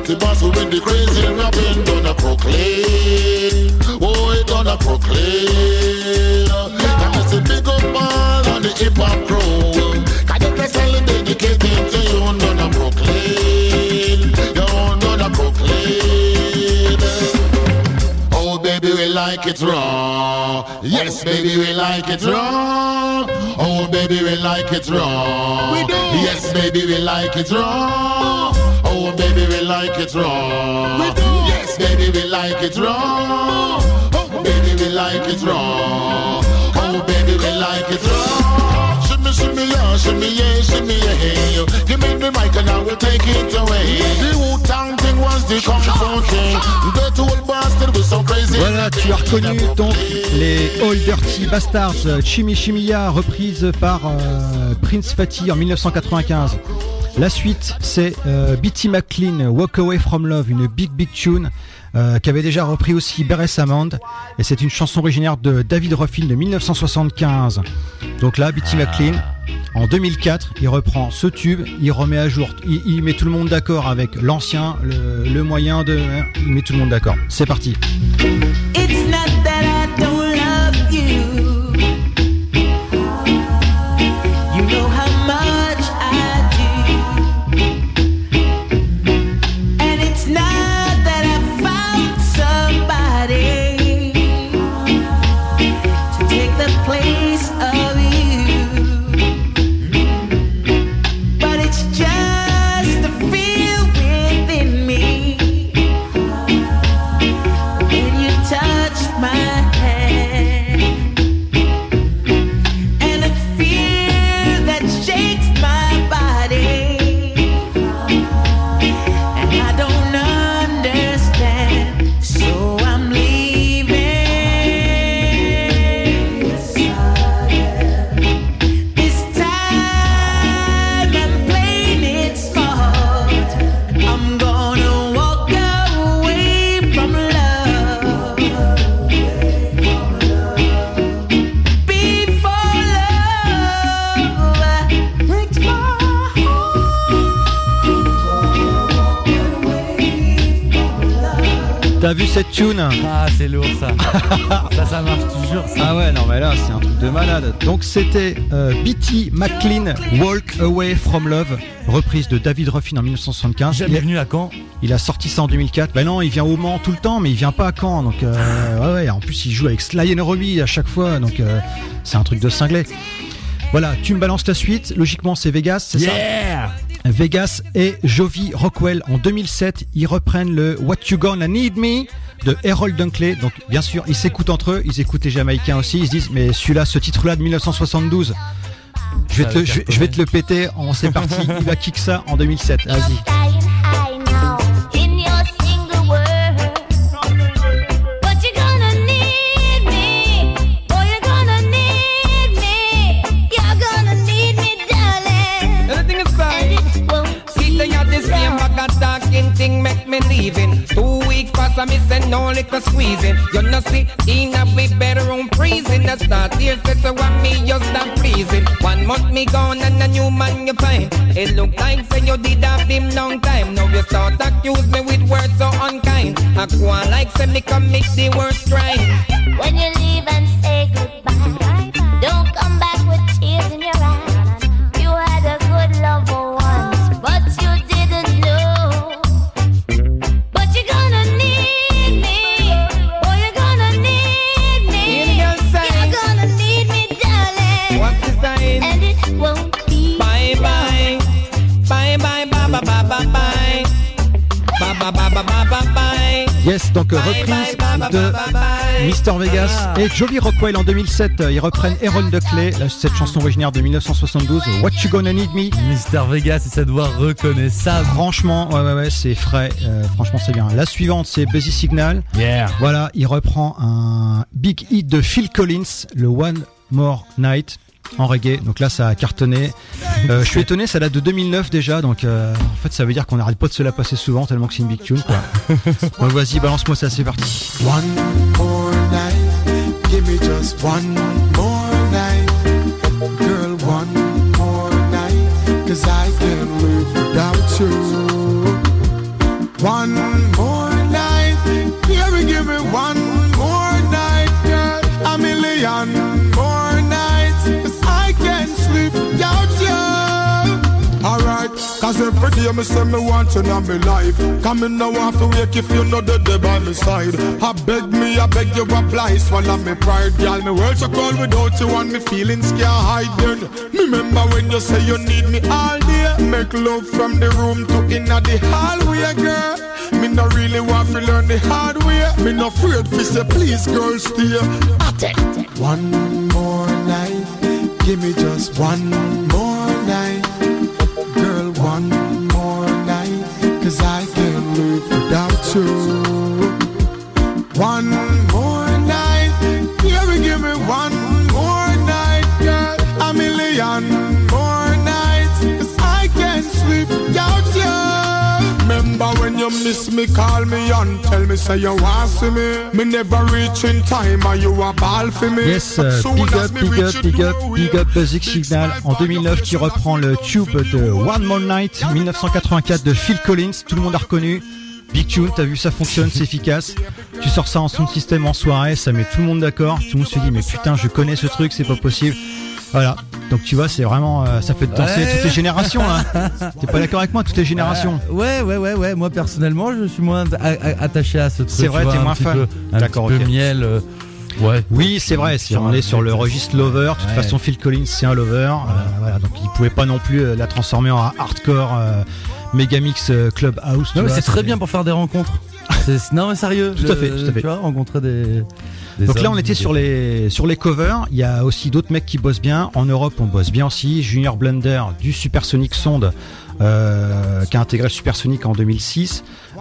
dirty boss with the crazy rapping. Gonna proclaim, oh, it gonna proclaim. And it's a big up all on the hip hop crew. Cause you can sell it dedicated to you. Gonna proclaim, you're gonna proclaim. Oh, baby, we like it raw. Yes, baby, we like it raw. Oh, baby, we like it raw. We do. Yes, baby, we like it raw. Oh, baby, we like it raw. We do. Yes, baby, we like it raw. Oh, baby, we like it raw. Oh, baby, we like it raw. Shimmy, shimmy, yeah, shimmy, yeah, shimmy, yeah. Give me the mic and I will take it away. The Wu-Tang thing was the kung fu thing. The old bastard was so crazy. Voilà, tu as reconnu donc les All Dirty Bastards, Chimmy Chimia, reprise par euh, Prince Fatty en dix-neuf cent quatre-vingt-quinze. La suite, c'est euh, B T McLean, Walk Away From Love, une big big tune euh, qui avait déjà repris aussi Beres Hammond, et c'est une chanson originaire de David Ruffin de dix-neuf cent soixante-quinze. Donc là, B T McLean, en deux mille quatre, il reprend ce tube, il remet à jour, il, il met tout le monde d'accord avec l'ancien, le, le moyen de, il met tout le monde d'accord. C'est parti. It's not that I don't love you. You know how much I do. And it's not that I found somebody to take the place of you. But it's just a feel within me. When you touch my hand, and a fear that shakes my body, and I don't understand, so I'm leaving. This time I'm playing it smart. I'm gonna walk away from love before love breaks my heart. T'as vu cette tune? Ah, c'est lourd ça. Ça, ça marche toujours. Ça. Ah ouais, non mais là c'est un truc de malade. Donc c'était euh, B T McLean, Walk Away From Love, reprise de David Ruffin en dix-neuf cent soixante-quinze. Jamais Il, venu à Caen. il a sorti ça en deux mille quatre. Ben non, il vient au Mans tout le temps, mais il vient pas à Caen. Donc euh, ouais, ouais, en plus il joue avec Sly and Robbie à chaque fois, donc euh, c'est un truc de cinglé. Voilà, tu me balances la suite. Logiquement c'est Vegas, c'est ça? Yeah. Vegas et Jovi Rockwell en deux mille sept, ils reprennent le What You Gonna Need Me de Harold Dunkley. Donc bien sûr, ils s'écoutent entre eux, ils écoutent les Jamaïcains aussi, ils se disent mais celui-là, ce titre-là de dix-neuf cent soixante-douze, je vais, te le, je, vais- je vais te le péter, en c'est parti, il va kick ça en deux mille sept. Vas-y. Flying high now in your single world, but you're gonna need me. Boy, you're gonna need me. You're gonna need me, darling. Everything is fine. And it won't See, they are the same bag of talking thing make me leaving. Two weeks pass and me say no liquor squeezing. You know see, in a big bedroom freezing. The start here says so want me just stop pleasing. One month me gone and a new man you find. It look like say you did have him long time. Now you start accuse me with words so unkind. I go on like say me commit the worst crime. when you leave and say goodbye, don't come back with tears in your eyes. You had a good lover once, but you didn't know. But you're gonna need me. Boy, you're gonna need me. In your sign. You're gonna need me, darling. What's the sign? And it won't be Bye bye, bye bye, bye bye, bye bye, bye. Bye bye, bye bye, bye bye, bye. Yes, donc euh, Bye, reprise bye, bye, de bye, bye, bye. Mister Vegas et Jovi Rockwell en deux mille sept. Ils reprennent Harold Dunkley, là, cette chanson originaire de dix-neuf cent soixante-douze, What You Gonna Need Me. Mister Vegas et cette voix reconnaissable. Franchement, ouais, ouais, ouais, c'est frais. Euh, franchement, c'est bien. La suivante, c'est Busy Signal. Yeah. Voilà, il reprend un big hit de Phil Collins, le One More Night en reggae. Donc là, ça a cartonné. Euh, je suis étonné, ça date de deux mille neuf déjà. Donc euh, en fait, ça veut dire qu'on n'arrête pas de se la passer souvent tellement que c'est une big tune, quoi. Donc vas-y, balance-moi ça, c'est parti. One more night, give me just one more night, girl, one more night, cause I can't live without you. One every day me say me want you in my life. Come in now want to wake if you know that they by my side. I beg me, I beg you apply, swallow me pride. Girl, me world so cold without you and me feelings can't hide then. Me remember when you say you need me all day. Make love from the room to inna the hallway, girl. Me no really want to learn the hard way. Me no afraid to say please girl stay. One more night, give me just one more night. Girl, one more night, cause I can't live without you. One more night, yeah, give me one more night, girl. A million more nights, cause I can't sleep without you. Remember when you miss me, call me and tell me say you want see me. Me never reach in time and you a ball for me. Yes, uh, big up, big up, big up, big up Basic Signal. En deux mille neuf, qui reprend le tube de One More Night, dix-neuf cent quatre-vingt-quatre de Phil Collins. Tout le monde a reconnu. Big tune, t'as vu, ça fonctionne, c'est efficace. Tu sors ça en sound system en soirée, ça met tout le monde d'accord. Tout le monde se dit mais putain, je connais ce truc, c'est pas possible. Voilà. Donc tu vois, c'est vraiment, euh, ça fait danser ouais. toutes les générations. Hein. T'es pas d'accord avec moi, toutes les générations? euh, Ouais, ouais, ouais, ouais. Moi personnellement, je suis moins a- a- attaché à ce truc. C'est vrai, vois, t'es moins un fan. Peu, un d'accord, petit peu ok. miel. Euh, ouais. Oui, c'est vrai. Si on est sur le registre lover, de toute ouais. façon, Phil Collins, c'est un lover. Euh, voilà, donc il pouvait pas non plus euh, la transformer en hardcore. Euh, Megamix euh, Clubhouse. Non, mais vois, c'est très bien pour faire des rencontres. C'est, non, mais sérieux. Tout à fait, tout à fait. Tu vois, rencontrer des. des Donc là, hommes, on était des... sur les sur les covers. Il y a aussi d'autres mecs qui bossent bien. En Europe, on bosse bien aussi. Junior Blunder du Supersonic Sound, euh, qui a intégré le Supersonic en deux mille six.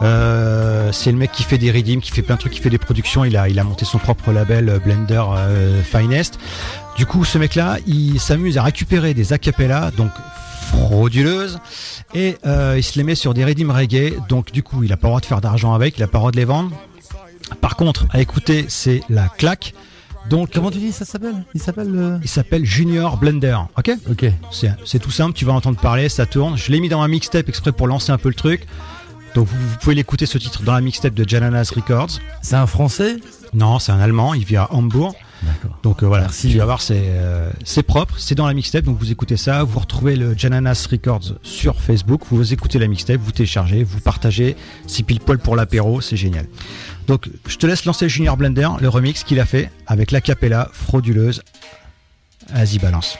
Euh, c'est le mec qui fait des redeems, qui fait plein de trucs, qui fait des productions. Il a il a monté son propre label Blender euh, Finest. Du coup, ce mec-là, il s'amuse à récupérer des acapellas, donc frauduleuses, et euh, il se les met sur des redeems reggae. Donc du coup, il a pas le droit de faire d'argent avec, il a pas le droit de les vendre. Par contre, à écouter, c'est la claque. Donc, comment tu dis ça s'appelle? Il s'appelle le... Il s'appelle Junior Blender. Ok. Ok. C'est, c'est tout simple. Tu vas entendre parler, ça tourne. Je l'ai mis dans un mixtape exprès pour lancer un peu le truc. Donc vous, vous pouvez l'écouter ce titre dans la mixtape de Jananas Records. C'est un Français? Non, c'est un Allemand. Il vit à Hambourg. D'accord. Donc euh, voilà. Merci. Tu vas voir, c'est euh, c'est propre. C'est dans la mixtape. Donc vous écoutez ça. Vous retrouvez le Jananas Records sur Facebook. Vous écoutez la mixtape. Vous téléchargez. Vous partagez. C'est pile poil pour l'apéro. C'est génial. Donc je te laisse lancer Junior Blender, le remix qu'il a fait avec l'acapella frauduleuse. Vas-y, balance.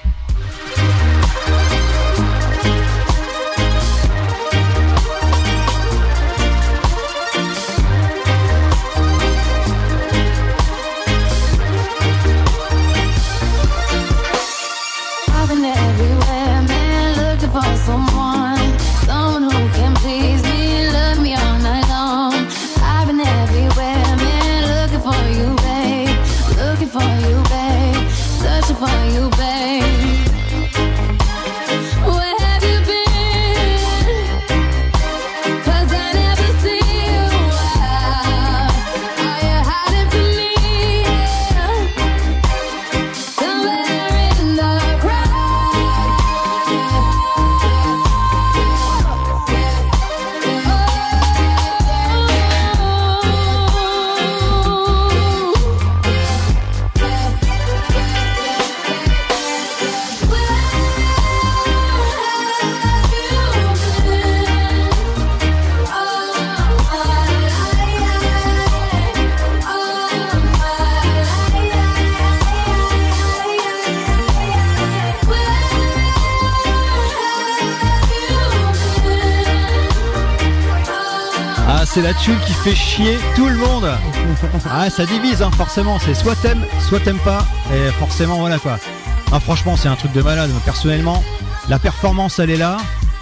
C'est la tune qui fait chier tout le monde. Ah, ça divise, hein, forcément. C'est soit t'aimes, soit t'aimes pas. Et forcément, voilà quoi. Ah, franchement, c'est un truc de malade. Moi, personnellement, la performance, elle est là.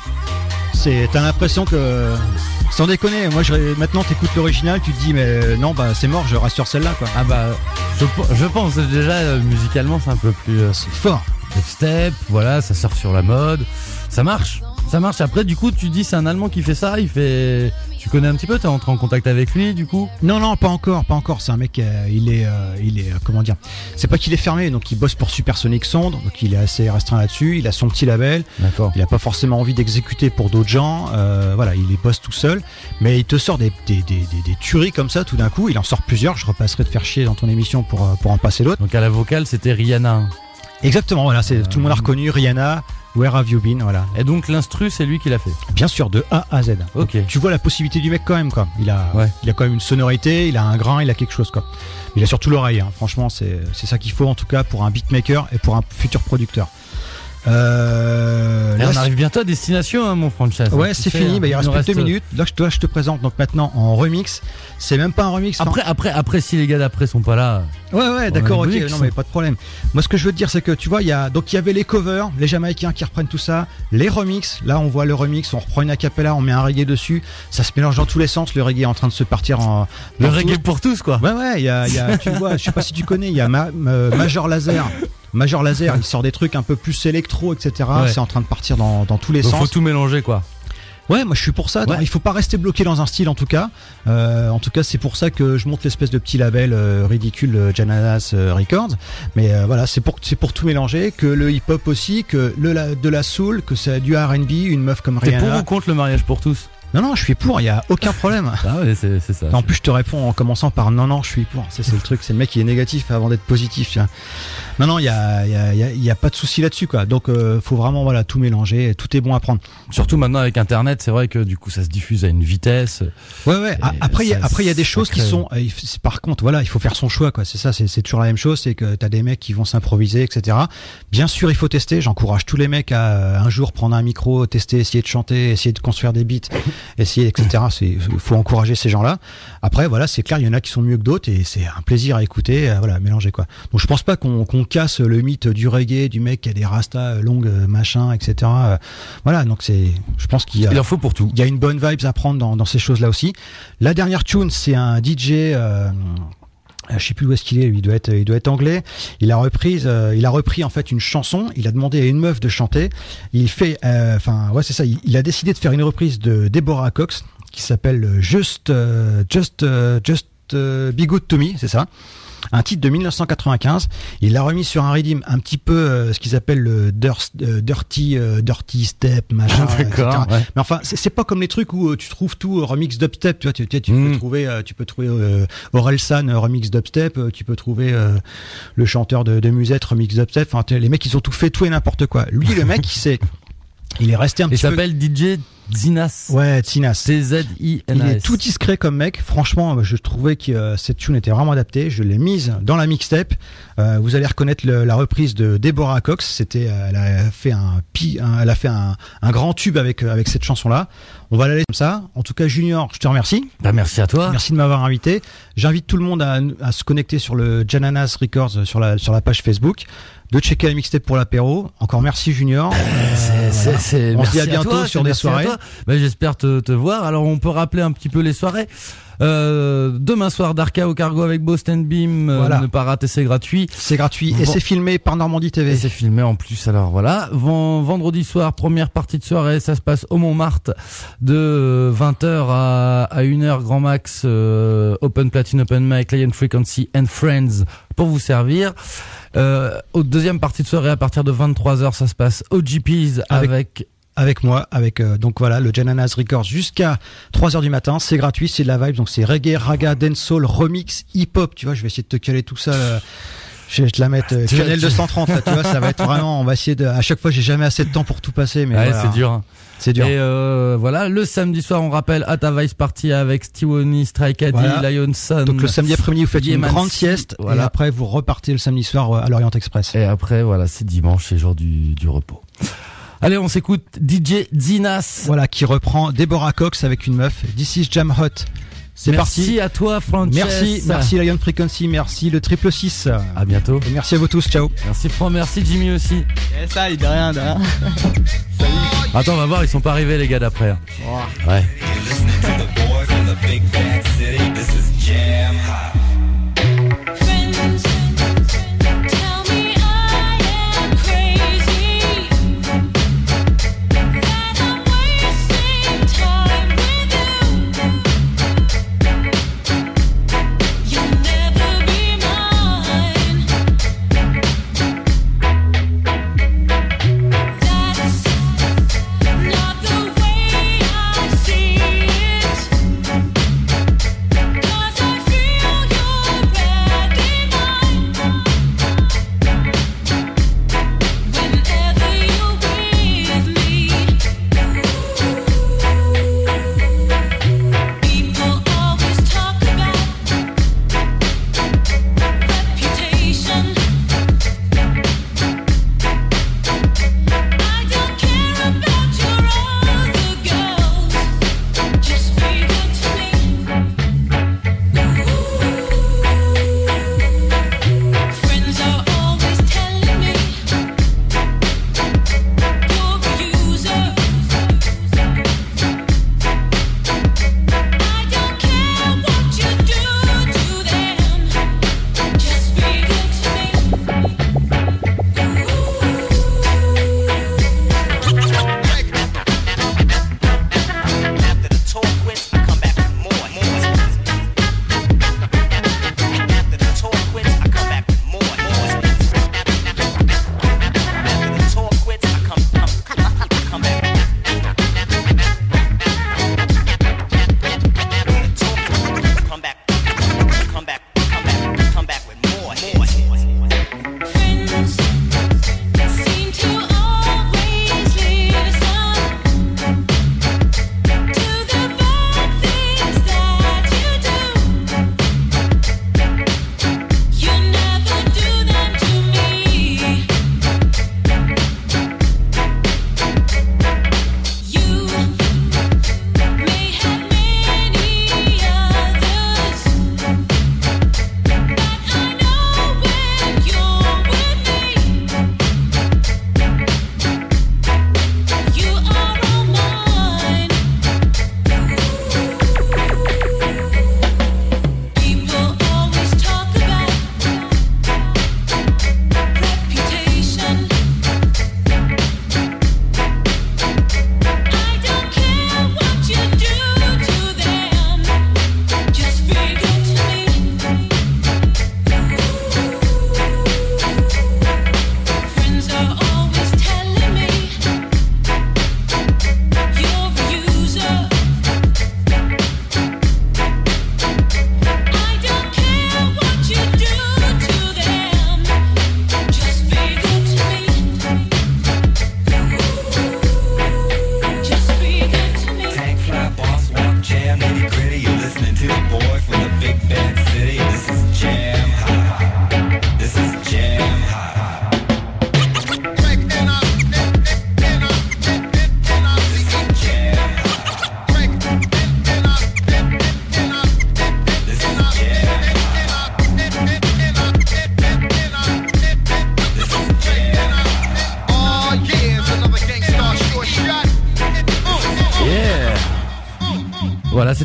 C'est, t'as l'impression que, sans déconner, moi, je, maintenant, t'écoutes l'original, tu te dis, mais non, bah, c'est mort, je reste sur celle-là, quoi. Ah bah, je, je pense déjà euh, musicalement, c'est un peu plus euh, c'est fort. Step, voilà, ça sort sur la mode, ça marche, ça marche. Après, du coup, tu dis c'est un Allemand qui fait ça, il fait. Tu connais un petit peu, t'es entré en contact avec lui, du coup? Non, non, pas encore, pas encore. C'est un mec, euh, il est, euh, il est, euh, comment dire? C'est pas qu'il est fermé, donc il bosse pour Supersonic Sound, donc il est assez restreint là-dessus. Il a son petit label. D'accord. Il a pas forcément envie d'exécuter pour d'autres gens. Euh, voilà, il est bosse tout seul, mais il te sort des, des, des, des, des tueries comme ça tout d'un coup. Il en sort plusieurs. Je repasserai de faire chier dans ton émission pour, pour en passer d'autres. Donc à la vocale, c'était Rihanna. Exactement, voilà, c'est, euh, tout le monde a reconnu Rihanna. Where Have You Been, voilà. Et donc l'instru, c'est lui qui l'a fait. Bien sûr, de A à Z. Ok. Tu vois la possibilité du mec quand même, quoi. Il a, Ouais. il a quand même une sonorité, il a un grain, il a quelque chose, quoi. Il a surtout l'oreille, hein. Franchement, c'est, c'est ça qu'il faut en tout cas pour un beatmaker et pour un futur producteur. Euh, Et là, on arrive bientôt à destination, hein, mon Franchise. Ouais, c'est fini. Bah, il reste plus que deux minutes. Là, je, toi, je te présente donc maintenant en remix. C'est même pas un remix. Après, après, après, si les gars d'après sont pas là. Ouais, ouais, d'accord, ok. remix. Non, mais pas de problème. Moi, ce que je veux te dire, c'est que tu vois, il y a donc il y avait les covers, les Jamaïcains qui reprennent tout ça, les remix. Là, on voit le remix, on reprend une acapella, on met un reggae dessus. Ça se mélange dans tous les sens. Le reggae est en train de se partir en. Le dans reggae tout. pour tous, quoi. Ouais, ouais. Il y a, il y a, tu vois, je sais pas si tu connais. Il y a Ma- euh, Major Laser. Major Laser, il sort des trucs un peu plus électro, et cetera. Ouais. C'est en train de partir dans, dans tous les Donc, sens. faut tout mélanger, quoi. Ouais, moi je suis pour ça. Ouais. Il faut pas rester bloqué dans un style en tout cas. Euh, en tout cas, c'est pour ça que je monte l'espèce de petit label euh, ridicule euh, Jananas euh, Records. Mais euh, voilà, c'est pour c'est pour tout mélanger, que le hip-hop aussi, que le la, de la soul, que c'est du R and B, une meuf comme T'es pour Rihanna. ou contre le mariage pour tous? Non non, je suis pour. Il y a aucun problème. Ah ouais, c'est c'est ça. En plus, je te réponds en commençant par non non, je suis pour. Ça, c'est le truc. C'est le mec qui est négatif avant d'être positif. Tu vois. Non non, il y a il y a il y a, il y a pas de souci là-dessus quoi. Donc euh, faut vraiment voilà tout mélanger. Tout est bon à prendre. Surtout maintenant avec Internet, c'est vrai que du coup ça se diffuse à une vitesse. Ouais ouais. Et Après il y a ça- après il y a des ça choses qui crée- sont euh, il f- c'est- par contre voilà il faut faire son choix quoi. C'est ça c'est c'est toujours la même chose. C'est que t'as des mecs qui vont s'improviser et cetera. Bien sûr il faut tester. J'encourage tous les mecs à euh, un jour prendre un micro, tester, essayer de chanter, essayer de construire des beats, essayer et cetera. C'est faut encourager ces gens-là. Après voilà c'est clair il y en a qui sont mieux que d'autres et c'est un plaisir à écouter. euh, Voilà mélanger quoi. Donc je pense pas qu'on qu'on casse le mythe du reggae du mec qui a des rastas longues euh, machin et cetera. Euh, Voilà donc c'est je pense qu'il y a Il en faut pour tout. il y a une bonne vibes à prendre dans, dans ces choses-là aussi. La dernière tune, c'est un D J. Euh, je sais plus où est-ce qu'il est. Lui, il doit être, il doit être anglais. Il a repris, euh, il a repris en fait une chanson. Il a demandé à une meuf de chanter. Il fait, enfin, euh, ouais, c'est ça. Il, il a décidé de faire une reprise de Deborah Cox qui s'appelle Just, euh, Just, euh, Just euh, Be Good to Me, c'est ça. Un titre de mille neuf cent quatre-vingt-quinze. Il l'a remis sur un rythme un petit peu euh, ce qu'ils appellent le dirt, euh, dirty, euh, dirty step, machin. D'accord, et cetera. ouais. Mais enfin, c'est, c'est pas comme les trucs où euh, tu trouves tout euh, remix dubstep. Tu vois, tu, tu, tu Mm. peux trouver, euh, tu peux trouver euh, Orelsan euh, remix dubstep. euh, tu peux trouver euh, le chanteur de, de Musette remix dubstep. Enfin, tu- les mecs, ils ont tout fait, tout et n'importe quoi. Lui, le mec, il s'est, il est resté un Il petit peu. s'appelle D J Zinas. Ouais, Tsinas. C Z I N Il A est S. tout discret comme mec. Franchement, je trouvais que euh, cette tune était vraiment adaptée. Je l'ai mise dans la mixtape. Euh, vous allez reconnaître le- la reprise de Deborah Cox. C'était, euh, elle a fait un pi, un- elle a fait un, un grand tube avec euh, avec cette chanson-là. On va la laisser comme ça. En tout cas, Junior, je te remercie. Bah, merci à toi. Merci de m'avoir invité. J'invite tout le monde à, à se connecter sur le Jananas Records euh, sur la sur la page Facebook, de checker la mixtape pour l'apéro. Encore merci Junior. C'est- c'est- c'est- On se merci dit à bientôt toi, sur c'est des merci à soirées. toi. Bah, j'espère te, te voir. Alors on peut rappeler un petit peu les soirées. Euh, demain soir d'Arca au Cargo avec Boston Beam. Euh, Voilà. Ne pas rater, c'est gratuit. C'est gratuit et Bon. c'est filmé par Normandie T Et V. c'est filmé en plus, alors voilà. Ven- Vendredi soir, première partie de soirée, ça se passe au Montmartre de vingt heures à, à une heure grand max, euh, Open Platine, Open Mic, Lion Frequency and Friends pour vous servir. Euh, au deuxième partie de soirée, à partir de vingt-trois heures, ça se passe au G P's Avec- avec... Avec moi, avec euh, donc voilà le Jananas Records jusqu'à trois heures du matin. C'est gratuit, c'est de la vibe, donc c'est reggae, raga, dancehall, remix, hip-hop. Tu vois, je vais essayer de te caler tout ça. euh, Je vais te la mettre euh, Tu vas- Channel deux cent trente. Là, tu vois, ça va être vraiment. On va essayer de. À chaque fois, j'ai jamais assez de temps pour tout passer, mais Ouais, voilà. c'est dur. hein. C'est dur. Et euh, voilà, le samedi soir, on rappelle à ta Vice Party avec Stevie, Strike Caddy, Voilà. Lionson. Donc le samedi après-midi, vous faites une Yeman grande Si, sieste voilà. et après vous repartez le samedi soir euh, à l'Orient Express. Et après, voilà, c'est dimanche, c'est jour du, du repos. Allez, on s'écoute D J Zinas. Voilà, qui reprend Deborah Cox avec une meuf. This is Jam Hot. C'est Merci parti. à toi, Frances. Merci, merci Lion Frequency, merci le triple six. À bientôt. Et merci à vous tous. Ciao. Merci Fran, merci Jimmy aussi. Eh, ça, il de rien, de rien. Attends, on va voir, ils sont pas arrivés les gars d'après. hein. Ouais. Friends, tell me I am crazy, that I'm wasting time with you. You'll never be mine. That's not the way I see it.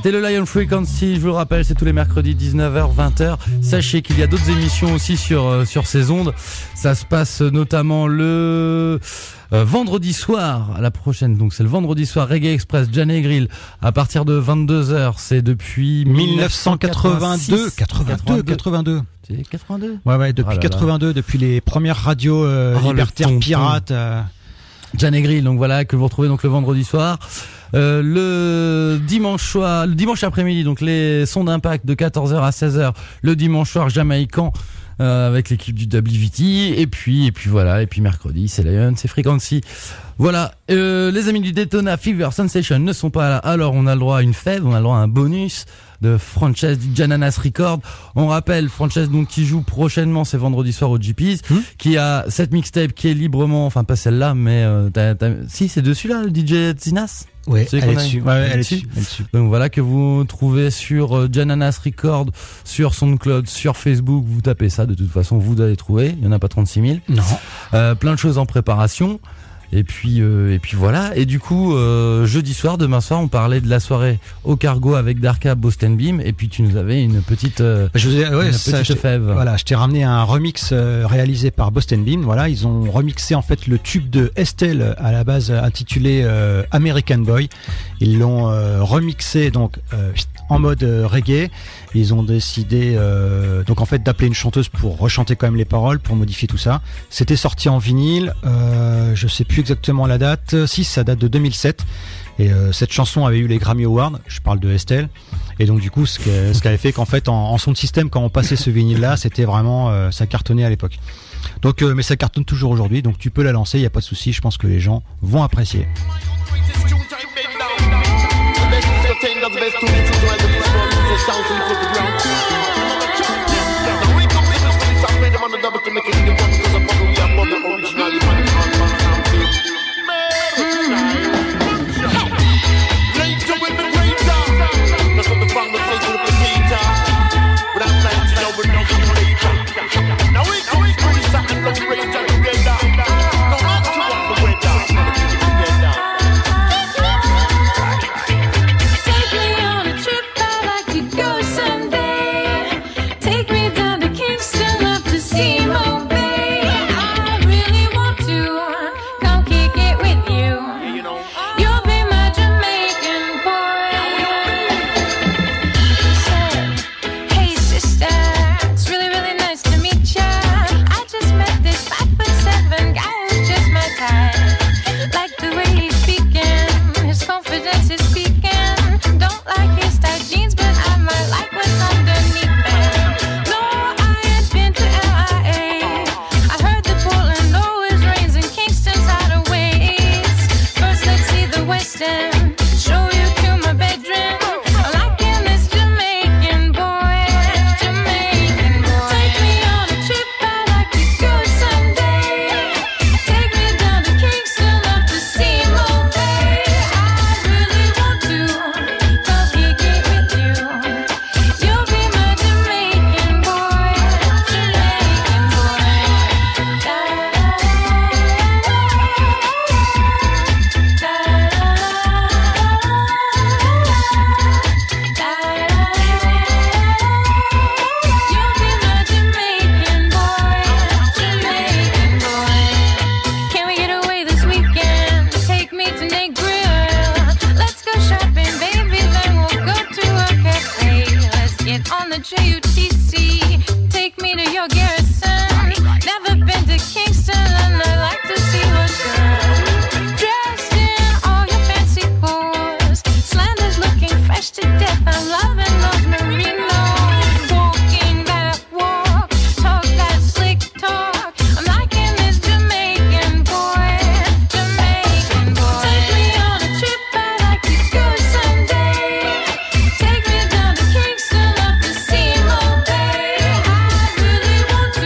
C'était le Lion Frequency, je vous le rappelle, c'est tous les mercredis dix-neuf heures vingt heures. Sachez qu'il y a d'autres émissions aussi sur euh, sur ces ondes. Ça se passe notamment le euh, vendredi soir, la prochaine, donc c'est le vendredi soir, Reggae Express, Janet Grill, à partir de vingt-deux heures, c'est depuis dix-neuf cent quatre-vingt-deux, quatre-vingt-deux, quatre-vingt-deux. C'est quatre-vingt-deux? Ouais, ouais, depuis Oh là là. quatre-vingt-deux, depuis les premières radios euh, Oh, le libertaires tonton. pirates. euh, Janet Grill, donc voilà, que vous retrouvez donc le vendredi soir. Euh, le dimanche soir, le dimanche après-midi, donc les sons d'impact de quatorze heures à seize heures, le dimanche soir jamaïcan, euh, avec l'équipe du W V T, et puis, et puis voilà, et puis mercredi, c'est Lion, c'est Frequency. Voilà, euh, les amis du Daytona Fever Sensation ne sont pas là, alors on a le droit à une fève, on a le droit à un bonus de Frances du Jananas Record. On rappelle Frances donc qui joue prochainement, c'est vendredi soir au G P's, Hmm. qui a cette mixtape qui est librement, enfin pas celle-là, mais euh, t'as, t'as, si c'est dessus là, le D J Zinas. Ouais, Celui elle est qu'on a- dessus. Ouais, elle est dessus. Elle est dessus. Donc voilà, que vous trouvez sur euh, Jananas Record, sur SoundCloud, sur Facebook, vous tapez ça, de toute façon vous allez trouver, il y en a pas trente-six mille. Non. Euh, plein de choses en préparation. Et puis euh, et puis voilà. Et du coup, euh, jeudi soir, demain soir, on parlait de la soirée au Cargo avec Darka, Boston Beam. Et puis tu nous avais une petite, euh, Je vous ai, ouais, une ça, petite je t'ai- fève. Voilà, je t'ai ramené un remix euh, réalisé par Boston Beam. Voilà, ils ont remixé en fait le tube de Estelle à la base euh, intitulé euh, American Boy. Ils l'ont euh, remixé donc euh, en mode euh, reggae. Ils ont décidé euh, donc en fait d'appeler une chanteuse pour rechanter quand même les paroles, pour modifier tout ça. C'était sorti en vinyle. Euh, je sais plus exactement la date. Si, ça date de deux mille sept. Et euh, cette chanson avait eu les Grammy Awards. Je parle de Estelle. Et donc du coup, ce que- ce qu'avait fait qu'en fait en, en son de système, quand on passait ce vinyle-là, c'était vraiment euh, ça cartonnait à l'époque. Donc, euh, mais ça cartonne toujours aujourd'hui. Donc tu peux la lancer, il y a pas de souci. Je pense que les gens vont apprécier. Take me on a trip, I'd like to go someday. Take me down to Kingston, love to see Mo Bay. I really want to come kick it with you. You'll be my Jamaican boy. Said, hey sister, it's really, really nice to meet ya. I just met this five foot seven guy who's just my type. Like the way he's speaking, his confidence is speaking. Don't like his tight jeans, but I might like what's underneath them. No, I ain't been to L I A. I heard that Portland always rains and Kingston's hideaways. First, let's see the West End. Show you to my bedroom. I'm liking this Jamaican boy, Jamaican boy. Take me on a trip, I'd like to go someday. Take me down to Kingston, love to see Mo Bay. I really want to come kick it with you. You'll be my Jamaican boy, Jamaican boy. Da You'll be my Jamaican boy, Jamaican boy. Can we get away this weekend? Take me to Negril. Let's go shopping, baby. Then we'll go to a cafe. Let's get on the J U T C. Take me to your Garrison. Never been to Kingston, and I'd like to see what's good. Dressed in all your fancy clothes. Slander's looking fresh to death. I'm loving those merinos. Walking that walk, talk that slick talk. I'm liking this Jamaican boy, Jamaican boy. Take me on a trip, I'd like to go someday. Take me down to Kingston, love to see Mo Bay. I really want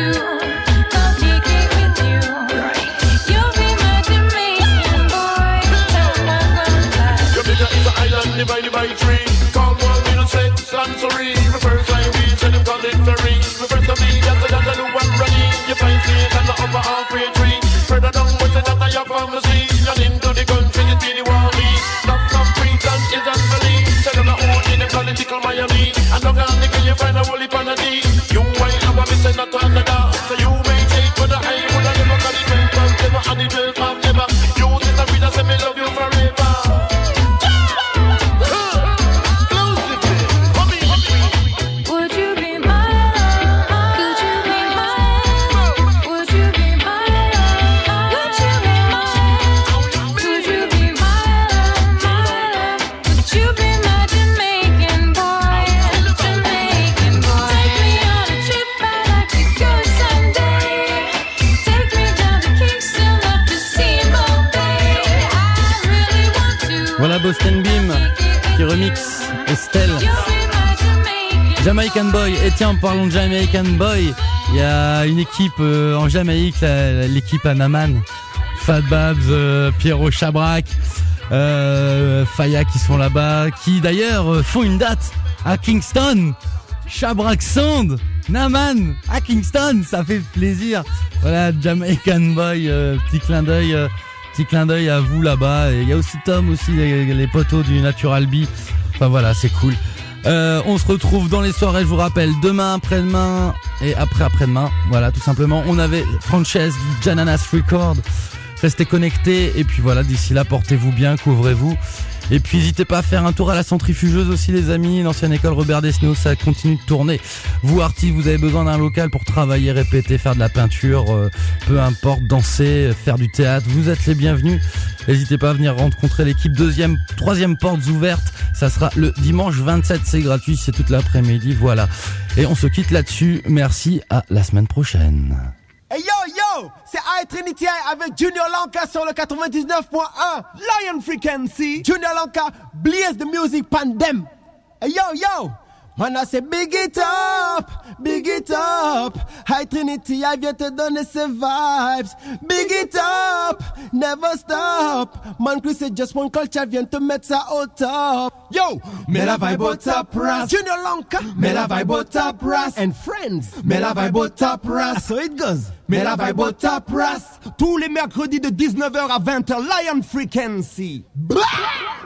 Jamaican Boy. Et tiens, parlons de Jamaican Boy. Il y a une équipe euh, en Jamaïque, la, l'équipe Anaman, Fat Babs, euh, Pierrot Chabrac, euh, Faya qui sont là-bas, qui d'ailleurs euh, font une date à Kingston. Chabrac Sound, Naman à Kingston, ça fait plaisir. Voilà, Jamaican Boy, euh, petit clin d'œil, euh, petit clin d'œil à vous là-bas. Et il y a aussi Tom, aussi les, les poteaux du Natural Bee. Enfin voilà, c'est cool. Euh, on se retrouve dans les soirées, je vous rappelle, demain, après-demain et après-après-demain. Voilà, tout simplement. On avait Frances du Jananas Record. Restez connectés et puis voilà, d'ici là, portez-vous bien, couvrez-vous. Et puis n'hésitez pas à faire un tour à la centrifugeuse aussi, les amis. L'ancienne école Robert Desnos, ça continue de tourner. Vous artistes, vous avez besoin d'un local pour travailler, répéter, faire de la peinture, euh, peu importe, danser, faire du théâtre. Vous êtes les bienvenus. N'hésitez pas à venir rencontrer l'équipe. Deuxième, troisième portes ouvertes. Ça sera le dimanche vingt-sept, c'est gratuit, c'est toute l'après-midi. Voilà. Et on se quitte là-dessus. Merci, à la semaine prochaine. Hey yo yo, c'est I Trinity avec Junior Lanka sur le quatre-vingt-dix-neuf point un Lion Frequency. Junior Lanka, Blaze the Music Pandem. Hey yo yo, man I say big it up, big it up. I Trinity I viens te donner ces vibes. Big it up, never stop. Man Chris c'est just one culture, viens te mettre ça au top. Yo, mets la vibe au top ras. Junior Lanka, mets la vibe au top ras. And friends, mets la vibe au top ras. So it goes. Mets la vibe au top ras. Tous les mercredis de dix-neuf heures à vingt heures, Lion Frequency. Blah!